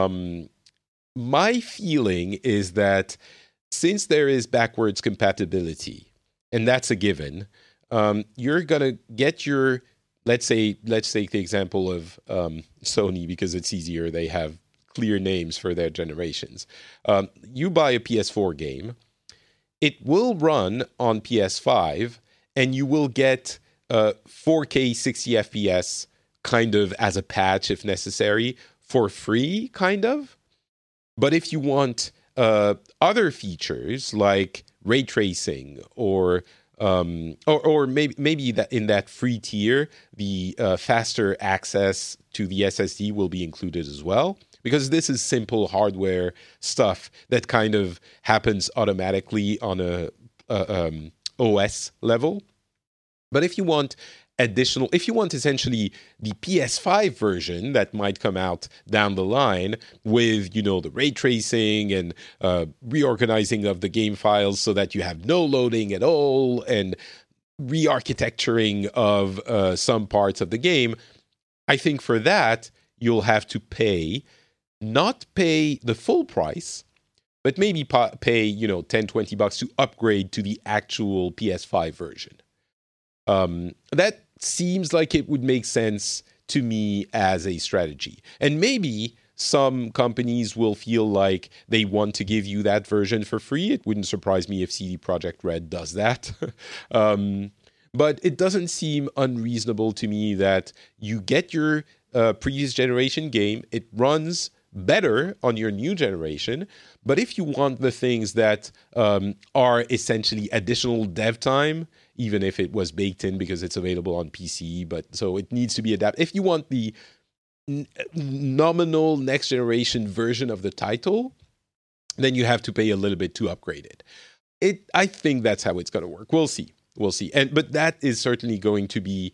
My feeling is that since there is backwards compatibility, and that's a given, you're going to get your, let's take the example of Sony, because it's easier. They have clear names for their generations. You buy a PS4 game, it will run on PS5, and you will get 4K 60 FPS kind of as a patch if necessary, for free, kind of. But if you want other features like ray tracing or maybe that in that free tier, the faster access to the SSD will be included as well, because this is simple hardware stuff that kind of happens automatically on a OS level. But if you want essentially the PS5 version that might come out down the line with, the ray tracing and reorganizing of the game files so that you have no loading at all and re-architecturing of some parts of the game, I think for that you'll have to not pay the full price, but maybe pay, $10-20 to upgrade to the actual PS5 version. That seems like it would make sense to me as a strategy. And maybe some companies will feel like they want to give you that version for free. It wouldn't surprise me if CD Projekt Red does that. But it doesn't seem unreasonable to me that you get your previous generation game, it runs better on your new generation, but if you want the things that are essentially additional dev time, even if it was baked in because it's available on PC, but so it needs to be adapted. If you want the nominal next generation version of the title, then you have to pay a little bit to upgrade it. I think that's how it's going to work. We'll see. But that is certainly going to be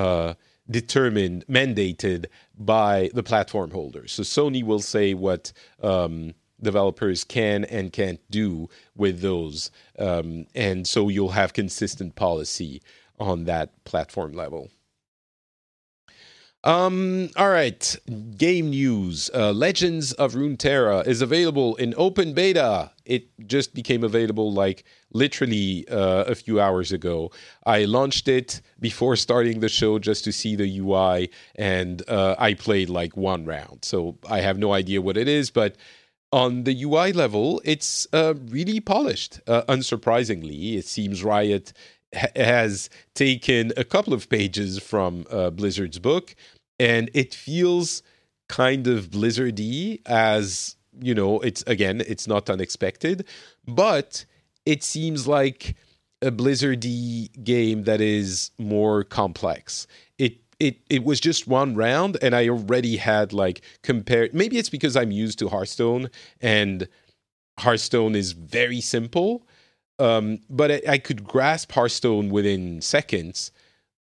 mandated by the platform holders. So Sony will say what developers can and can't do with those. And so you'll have consistent policy on that platform level. All right. Game news. Legends of Runeterra is available in open beta. It just became available literally a few hours ago. I launched it before starting the show just to see the UI, and I played one round. So I have no idea what it is, but on the UI level, it's really polished. Unsurprisingly, it seems Riot has taken a couple of pages from Blizzard's book, and it feels kind of Blizzard-y, as, it's not unexpected, but it seems like a Blizzard-y game that is more complex. It was just one round, and I already had compared. Maybe it's because I'm used to Hearthstone, and Hearthstone is very simple. But I could grasp Hearthstone within seconds.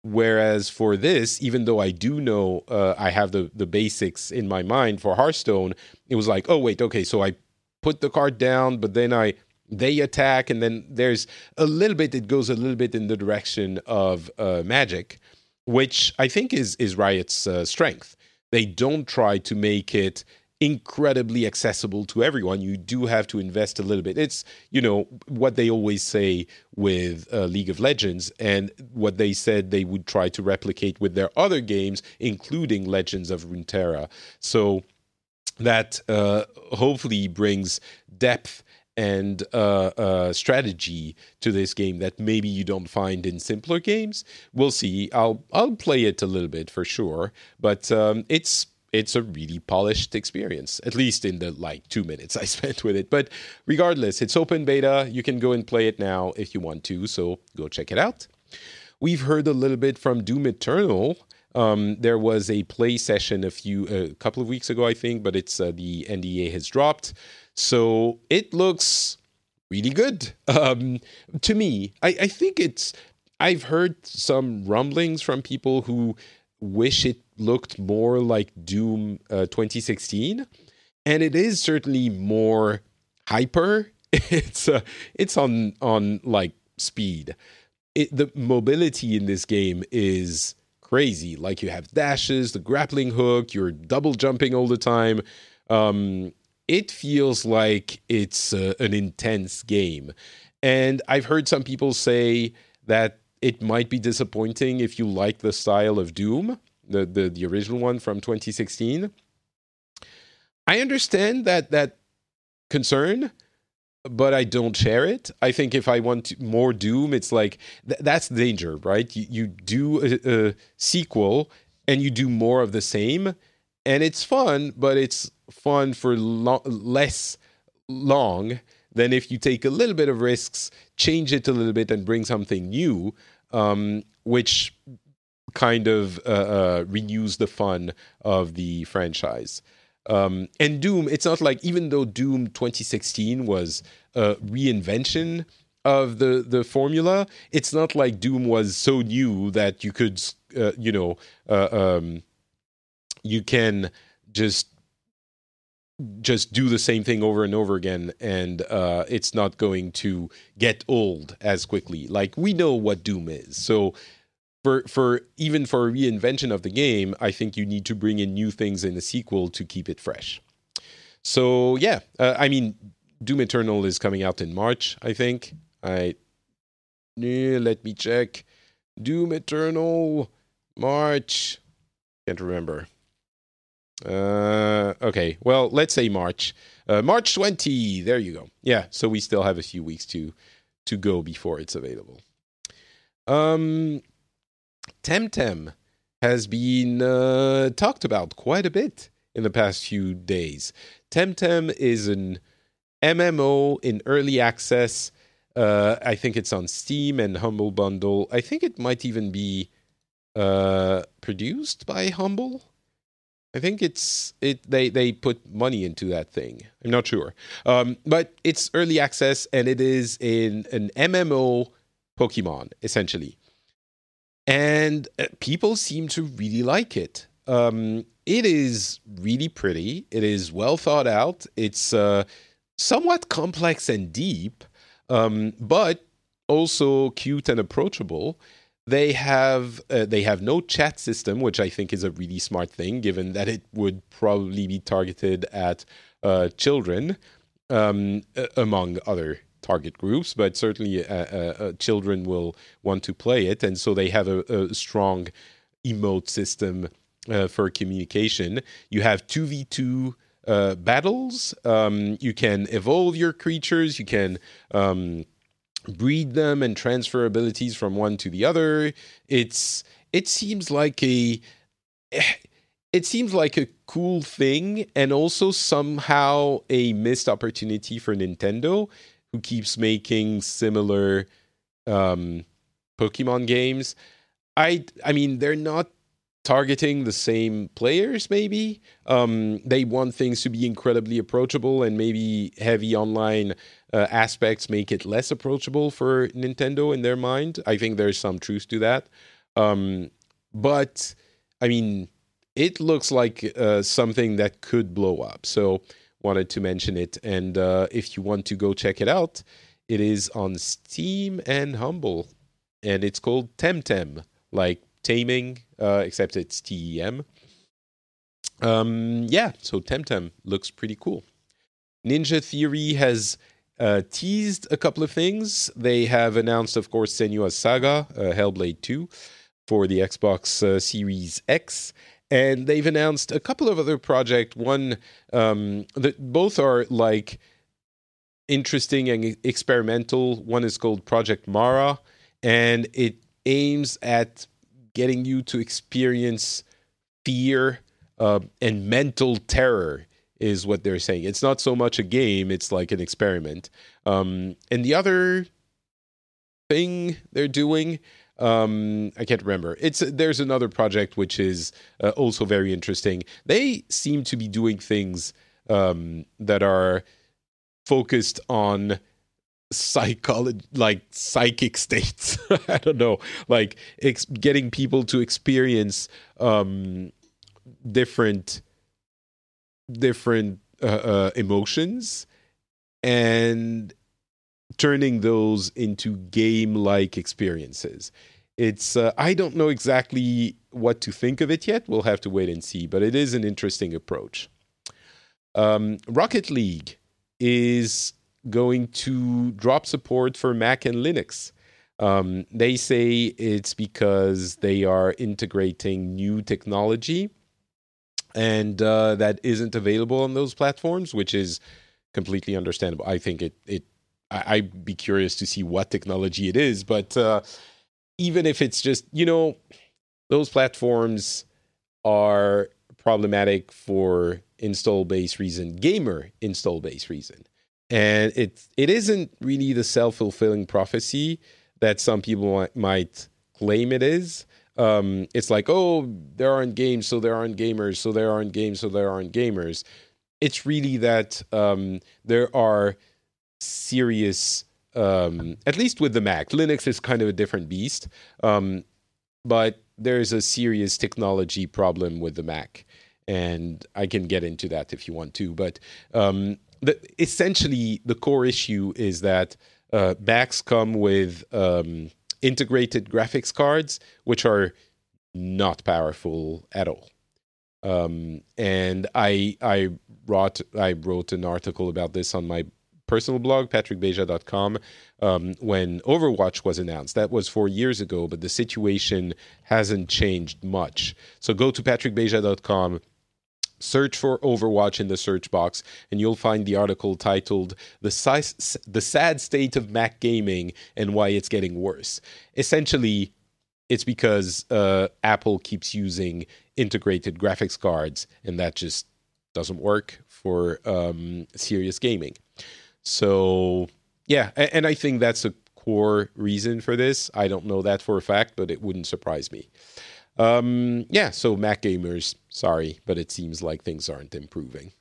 Whereas for this, even though I do know I have the basics in my mind for Hearthstone, it was like, oh wait, okay, so I put the card down, but then they attack, and then there's a little bit. It goes a little bit in the direction of Magic, which I think is Riot's strength. They don't try to make it incredibly accessible to everyone. You do have to invest a little bit. It's, what they always say with League of Legends, and what they said they would try to replicate with their other games, including Legends of Runeterra. So that hopefully brings depth and strategy to this game that maybe you don't find in simpler games. We'll see. I'll play it a little bit for sure, but it's a really polished experience, at least in the 2 minutes I spent with it. But regardless, it's open beta. You can go and play it now if you want to, so go check it out. We've heard a little bit from Doom Eternal. There was a play session a couple of weeks ago, I think, but it's the NDA has dropped. So it looks really good. To me, I think I've heard some rumblings from people who wish it looked more like Doom 2016, and it is certainly more hyper. It's on like speed. The mobility in this game is crazy. Like, you have dashes, the grappling hook, you're double jumping all the time. It feels like it's an intense game, and I've heard some people say that it might be disappointing if you like the style of Doom, the original one from 2016. I understand that concern, but I don't share it. I think if I want more Doom, it's like, that's the danger, right? You do a sequel and you do more of the same, and it's fun, but it's fun for less long than if you take a little bit of risks, change it a little bit, and bring something new, which kind of renews the fun of the franchise. And Doom, it's not like, even though Doom 2016 was a reinvention of the formula, it's not like Doom was so new that you could, you can just do the same thing over and over again, and it's not going to get old as quickly. Like, we know what Doom is. So for even for a reinvention of the game, I think you need to bring in new things in the sequel to keep it fresh. So yeah, Doom Eternal is coming out in March, I think. Let me check. Doom Eternal, March. Can't remember. Okay, well, let's say March. March 20, there you go. Yeah, so we still have a few weeks to go before it's available. Temtem has been talked about quite a bit in the past few days. Temtem is an MMO in early access. I think it's on Steam and Humble Bundle. I think it might even be produced by Humble. I think they put money into that thing. I'm not sure. But it's early access, and it is in an MMO Pokemon, essentially. And people seem to really like it. It is really pretty. It is well thought out. It's somewhat complex and deep, but also cute and approachable. They have no chat system, which I think is a really smart thing, given that it would probably be targeted at children, among other target groups, but certainly children will want to play it, and so they have a strong emote system for communication. You have 2v2 battles. You can evolve your creatures. You can breed them and transfer abilities from one to the other. It seems like a cool thing, and also somehow a missed opportunity for Nintendo, who keeps making similar Pokemon games. I mean, they're not targeting the same players, maybe. They want things to be incredibly approachable, and maybe heavy online aspects make it less approachable for Nintendo in their mind. I think there's some truth to that. But I mean, it looks like something that could blow up. So wanted to mention it. And if you want to go check it out, it is on Steam and Humble, and it's called Temtem, like taming, except it's TEM. Yeah, so Temtem looks pretty cool. Ninja Theory has teased a couple of things. They have announced, of course, Senua's Saga, Hellblade 2, for the Xbox Series X. And they've announced a couple of other projects. One, that both are like interesting and experimental. One is called Project Mara, and it aims at getting you to experience fear and mental terror, is what they're saying. It's not so much a game, it's like an experiment. And the other thing they're doing, I can't remember. There's another project which is also very interesting. They seem to be doing things that are focused on psychology, like psychic states. I don't know, like getting people to experience different emotions and turning those into game-like experiences. It's I don't know exactly what to think of it yet. We'll have to wait and see, but it is an interesting approach. Rocket League is going to drop support for Mac and Linux. They say it's because they are integrating new technology, and that isn't available on those platforms, which is completely understandable. I think I'd be curious to see what technology it is, but even if it's just, those platforms are problematic for install base reason, gamer install base reason. And it isn't really the self-fulfilling prophecy that some people might claim it is. It's like, oh, there aren't games, so there aren't gamers, so there aren't games, so there aren't gamers. It's really that there are serious, at least with the Mac. Linux is kind of a different beast, but there's a serious technology problem with the Mac. And I can get into that if you want to. But essentially, the core issue is that Macs come with integrated graphics cards, which are not powerful at all. And I wrote an article about this on my personal blog, patrickbeja.com, when Overwatch was announced. That was 4 years ago, but the situation hasn't changed much. So go to patrickbeja.com, search for Overwatch in the search box, and you'll find the article titled The Sad State of Mac Gaming and Why It's Getting Worse. Essentially, it's because Apple keeps using integrated graphics cards, and that just doesn't work for serious gaming. So, yeah, and I think that's a core reason for this. I don't know that for a fact, but it wouldn't surprise me. So Mac gamers, sorry, but it seems like things aren't improving.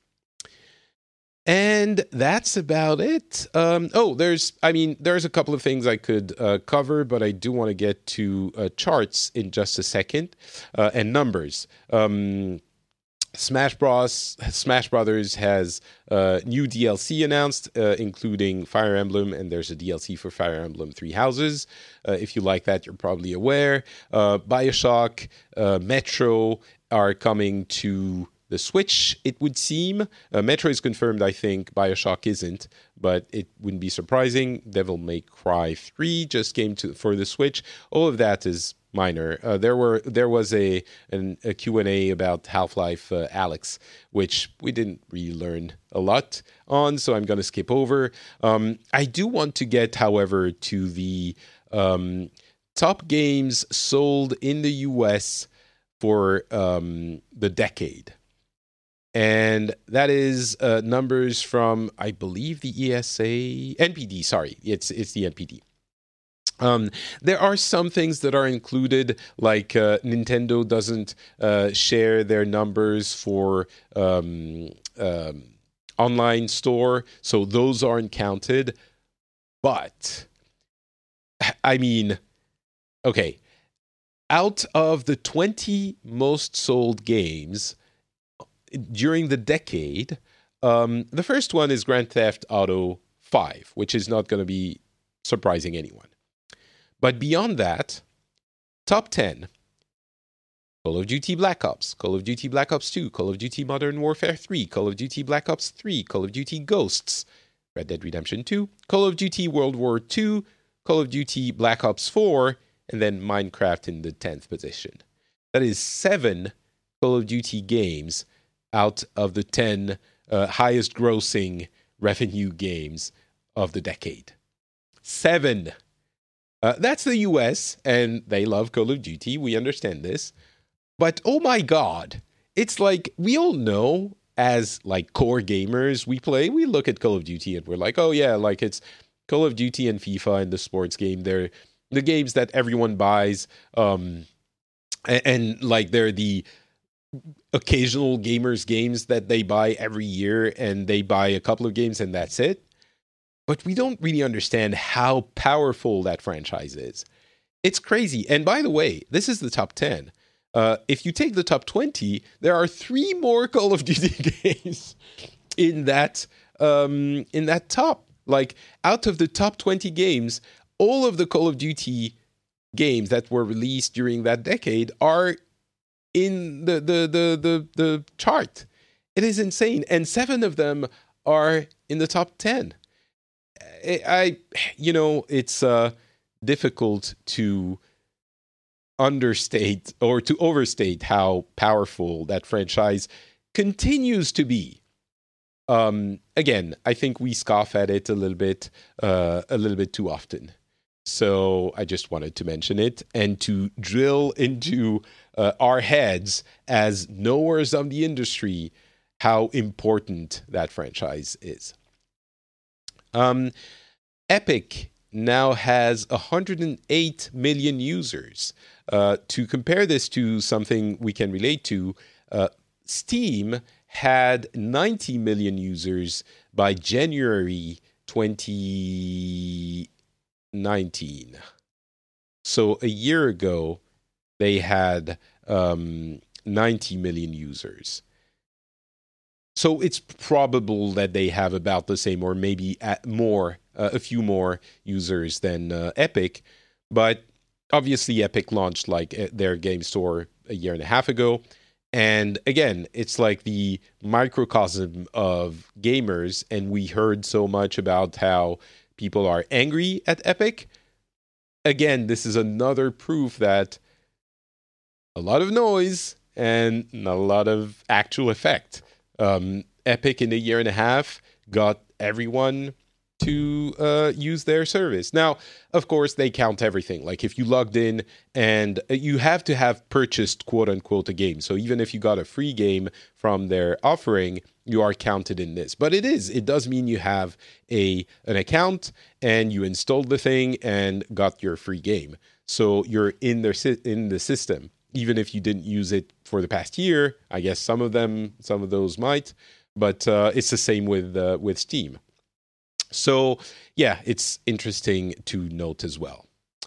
And that's about it. There's a couple of things I could cover, but I do want to get to charts in just a second, and numbers. Smash Brothers has new DLC announced, including Fire Emblem, and there's a DLC for Fire Emblem Three Houses. If you like that, you're probably aware. BioShock, Metro are coming to the Switch, it would seem. Metro is confirmed, I think. BioShock isn't, but it wouldn't be surprising. Devil May Cry 3 just came for the Switch. All of that is minor. There was a Q&A about Half-Life Alyx, which we didn't really learn a lot on, so I'm going to skip over. I do want to get, however, to the top games sold in the US for the decade. And that is numbers from, I believe, the NPD. Sorry, it's the NPD. There are some things that are included, like Nintendo doesn't share their numbers for online store, so those aren't counted. But, I mean, okay, out of the 20 most sold games during the decade, the first one is Grand Theft Auto 5, which is not going to be surprising anyone. But beyond that, top 10, Call of Duty Black Ops, Call of Duty Black Ops 2, Call of Duty Modern Warfare 3, Call of Duty Black Ops 3, Call of Duty Ghosts, Red Dead Redemption 2, Call of Duty World War 2, Call of Duty Black Ops 4, and then Minecraft in the 10th position. That is 7 Call of Duty games out of the 10 highest grossing revenue games of the decade. 7. That's the US, and they love Call of Duty. We understand this. But oh my God, it's like we all know as like core gamers we look at Call of Duty and we're like, oh yeah, like it's Call of Duty and FIFA and the sports game. They're the games that everyone buys. And like they're the occasional gamers games that they buy every year, and they buy a couple of games and that's it. But we don't really understand how powerful that franchise is. It's crazy. And by the way, this is the top 10. If you take the top 20, there are 3 more Call of Duty games in that top. Like, out of the top 20 games, all of the Call of Duty games that were released during that decade are in the chart. It is insane. And 7 of them are in the top 10. It's difficult to understate or to overstate how powerful that franchise continues to be. Again, I think we scoff at it a little bit too often. So I just wanted to mention it and to drill into our heads as knowers of the industry how important that franchise is. Epic now has 108 million users. To compare this to something we can relate to, Steam had 90 million users by January 2019. So a year ago, they had 90 million users. So it's probable that they have about the same or maybe a few more users than Epic. But obviously, Epic launched like their game store a year and a half ago. And again, it's like the microcosm of gamers. And we heard so much about how people are angry at Epic. Again, this is another proof that a lot of noise and not a lot of actual effect. Epic in a year and a half got everyone to use their service. Now, of course, they count everything. Like if you logged in and you have to have purchased, quote unquote, a game. So even if you got a free game from their offering, you are counted in this. But it does mean you have an account and you installed the thing and got your free game. So you're in the system. Even if you didn't use it for the past year, I guess some of those might, but it's the same with Steam. So yeah, it's interesting to note as well.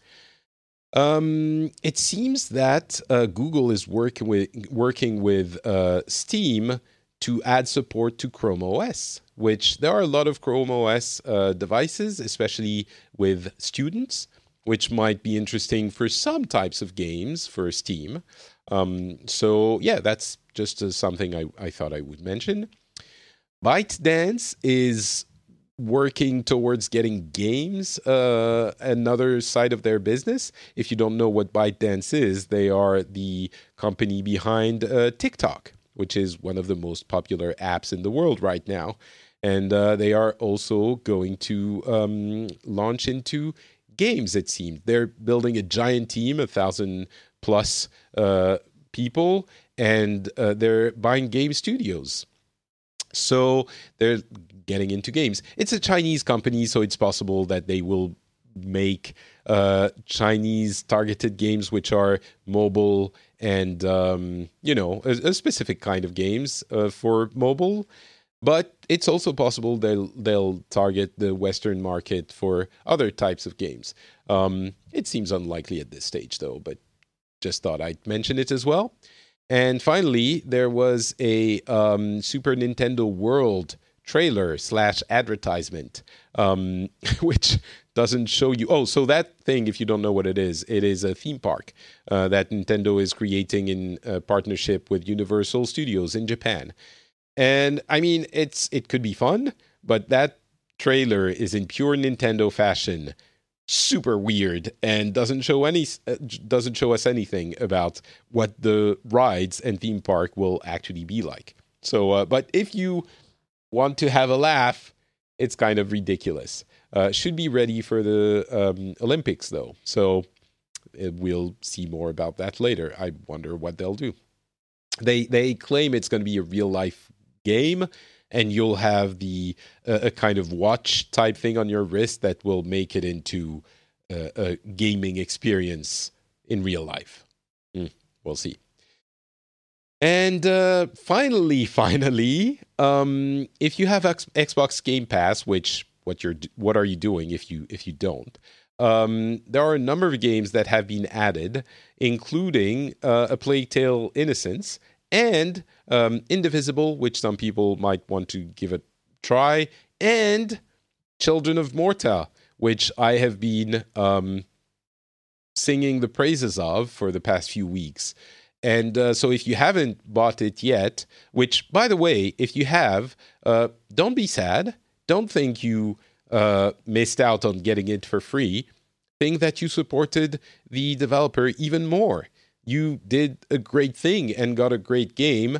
It seems that Google is working with Steam to add support to Chrome OS, which there are a lot of Chrome OS devices, especially with students, which might be interesting for some types of games for Steam. So yeah, that's just something I thought I would mention. ByteDance is working towards getting games another side of their business. If you don't know what ByteDance is, they are the company behind TikTok, which is one of the most popular apps in the world right now. And they are also going to launch into games, it seems. They're building a giant team, 1,000 plus people, and they're buying game studios. So they're getting into games. It's a Chinese company, so it's possible that they will make Chinese targeted games which are mobile and, a specific kind of games for mobile. But it's also possible they'll target the Western market for other types of games. It seems unlikely at this stage, though, but just thought I'd mention it as well. And finally, there was a Super Nintendo World trailer / advertisement, which doesn't show you. Oh, so that thing, if you don't know what it is a theme park that Nintendo is creating in partnership with Universal Studios in Japan. And I mean, it could be fun, but that trailer is in pure Nintendo fashion, super weird, and doesn't show us anything about what the rides and theme park will actually be like. So, but if you want to have a laugh, it's kind of ridiculous. Should be ready for the Olympics, though. So we'll see more about that later. I wonder what they'll do. They claim it's going to be a real life game, and you'll have a kind of watch type thing on your wrist that will make it into a gaming experience in real life. We'll see. And finally, if you have Xbox Game Pass, which what are you doing if you don't? There are a number of games that have been added, including A Plague Tale: Innocence and Indivisible, which some people might want to give a try, and Children of Morta, which I have been singing the praises of for the past few weeks. And so if you haven't bought it yet, which, by the way, if you have, don't be sad. Don't think you missed out on getting it for free. Think that you supported the developer even more. You did a great thing and got a great game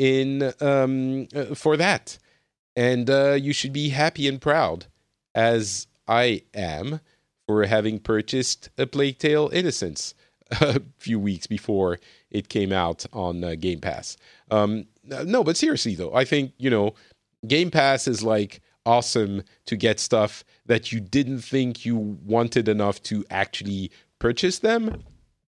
for that. And you should be happy and proud, as I am, for having purchased A Plague Tale: Innocence a few weeks before it came out on Game Pass. No, but seriously, though, I think, Game Pass is like awesome to get stuff that you didn't think you wanted enough to actually purchase them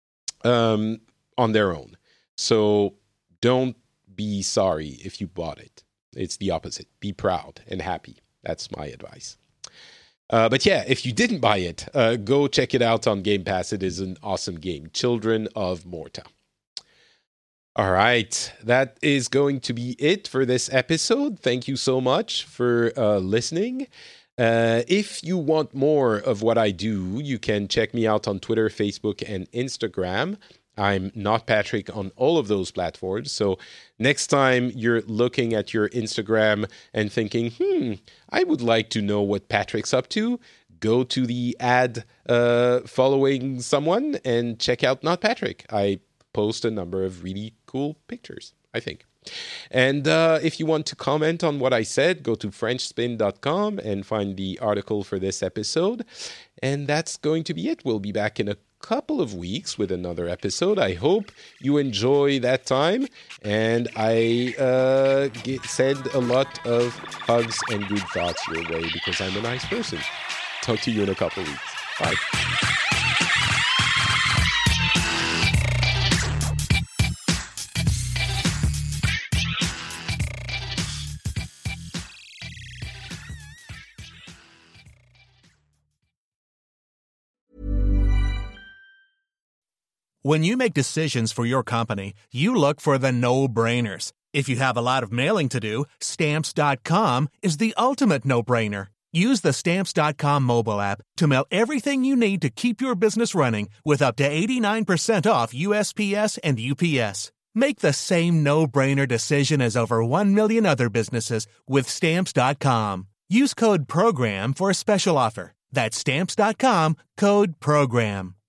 on their own. So don't be sorry if you bought it. It's the opposite. Be proud and happy. That's my advice. But yeah, if you didn't buy it, go check it out on Game Pass. It is an awesome game. Children of Morta. All right, that is going to be it for this episode. Thank you so much for listening. If you want more of what I do, you can check me out on Twitter, Facebook, and Instagram. I'm Not Patrick on all of those platforms. So next time you're looking at your Instagram and thinking, I would like to know what Patrick's up to, go to the ad following someone and check out Not Patrick. I post a number of really cool pictures, I think. And if you want to comment on what I said, go to FrenchSpin.com and find the article for this episode. And that's going to be it. We'll be back in a couple of weeks with another episode. I hope you enjoy that time, and I send a lot of hugs and good thoughts your way because I'm a nice person. Talk to you in a couple of weeks. Bye. When you make decisions for your company, you look for the no-brainers. If you have a lot of mailing to do, Stamps.com is the ultimate no-brainer. Use the Stamps.com mobile app to mail everything you need to keep your business running with up to 89% off USPS and UPS. Make the same no-brainer decision as over 1 million other businesses with Stamps.com. Use code PROGRAM for a special offer. That's Stamps.com, code PROGRAM.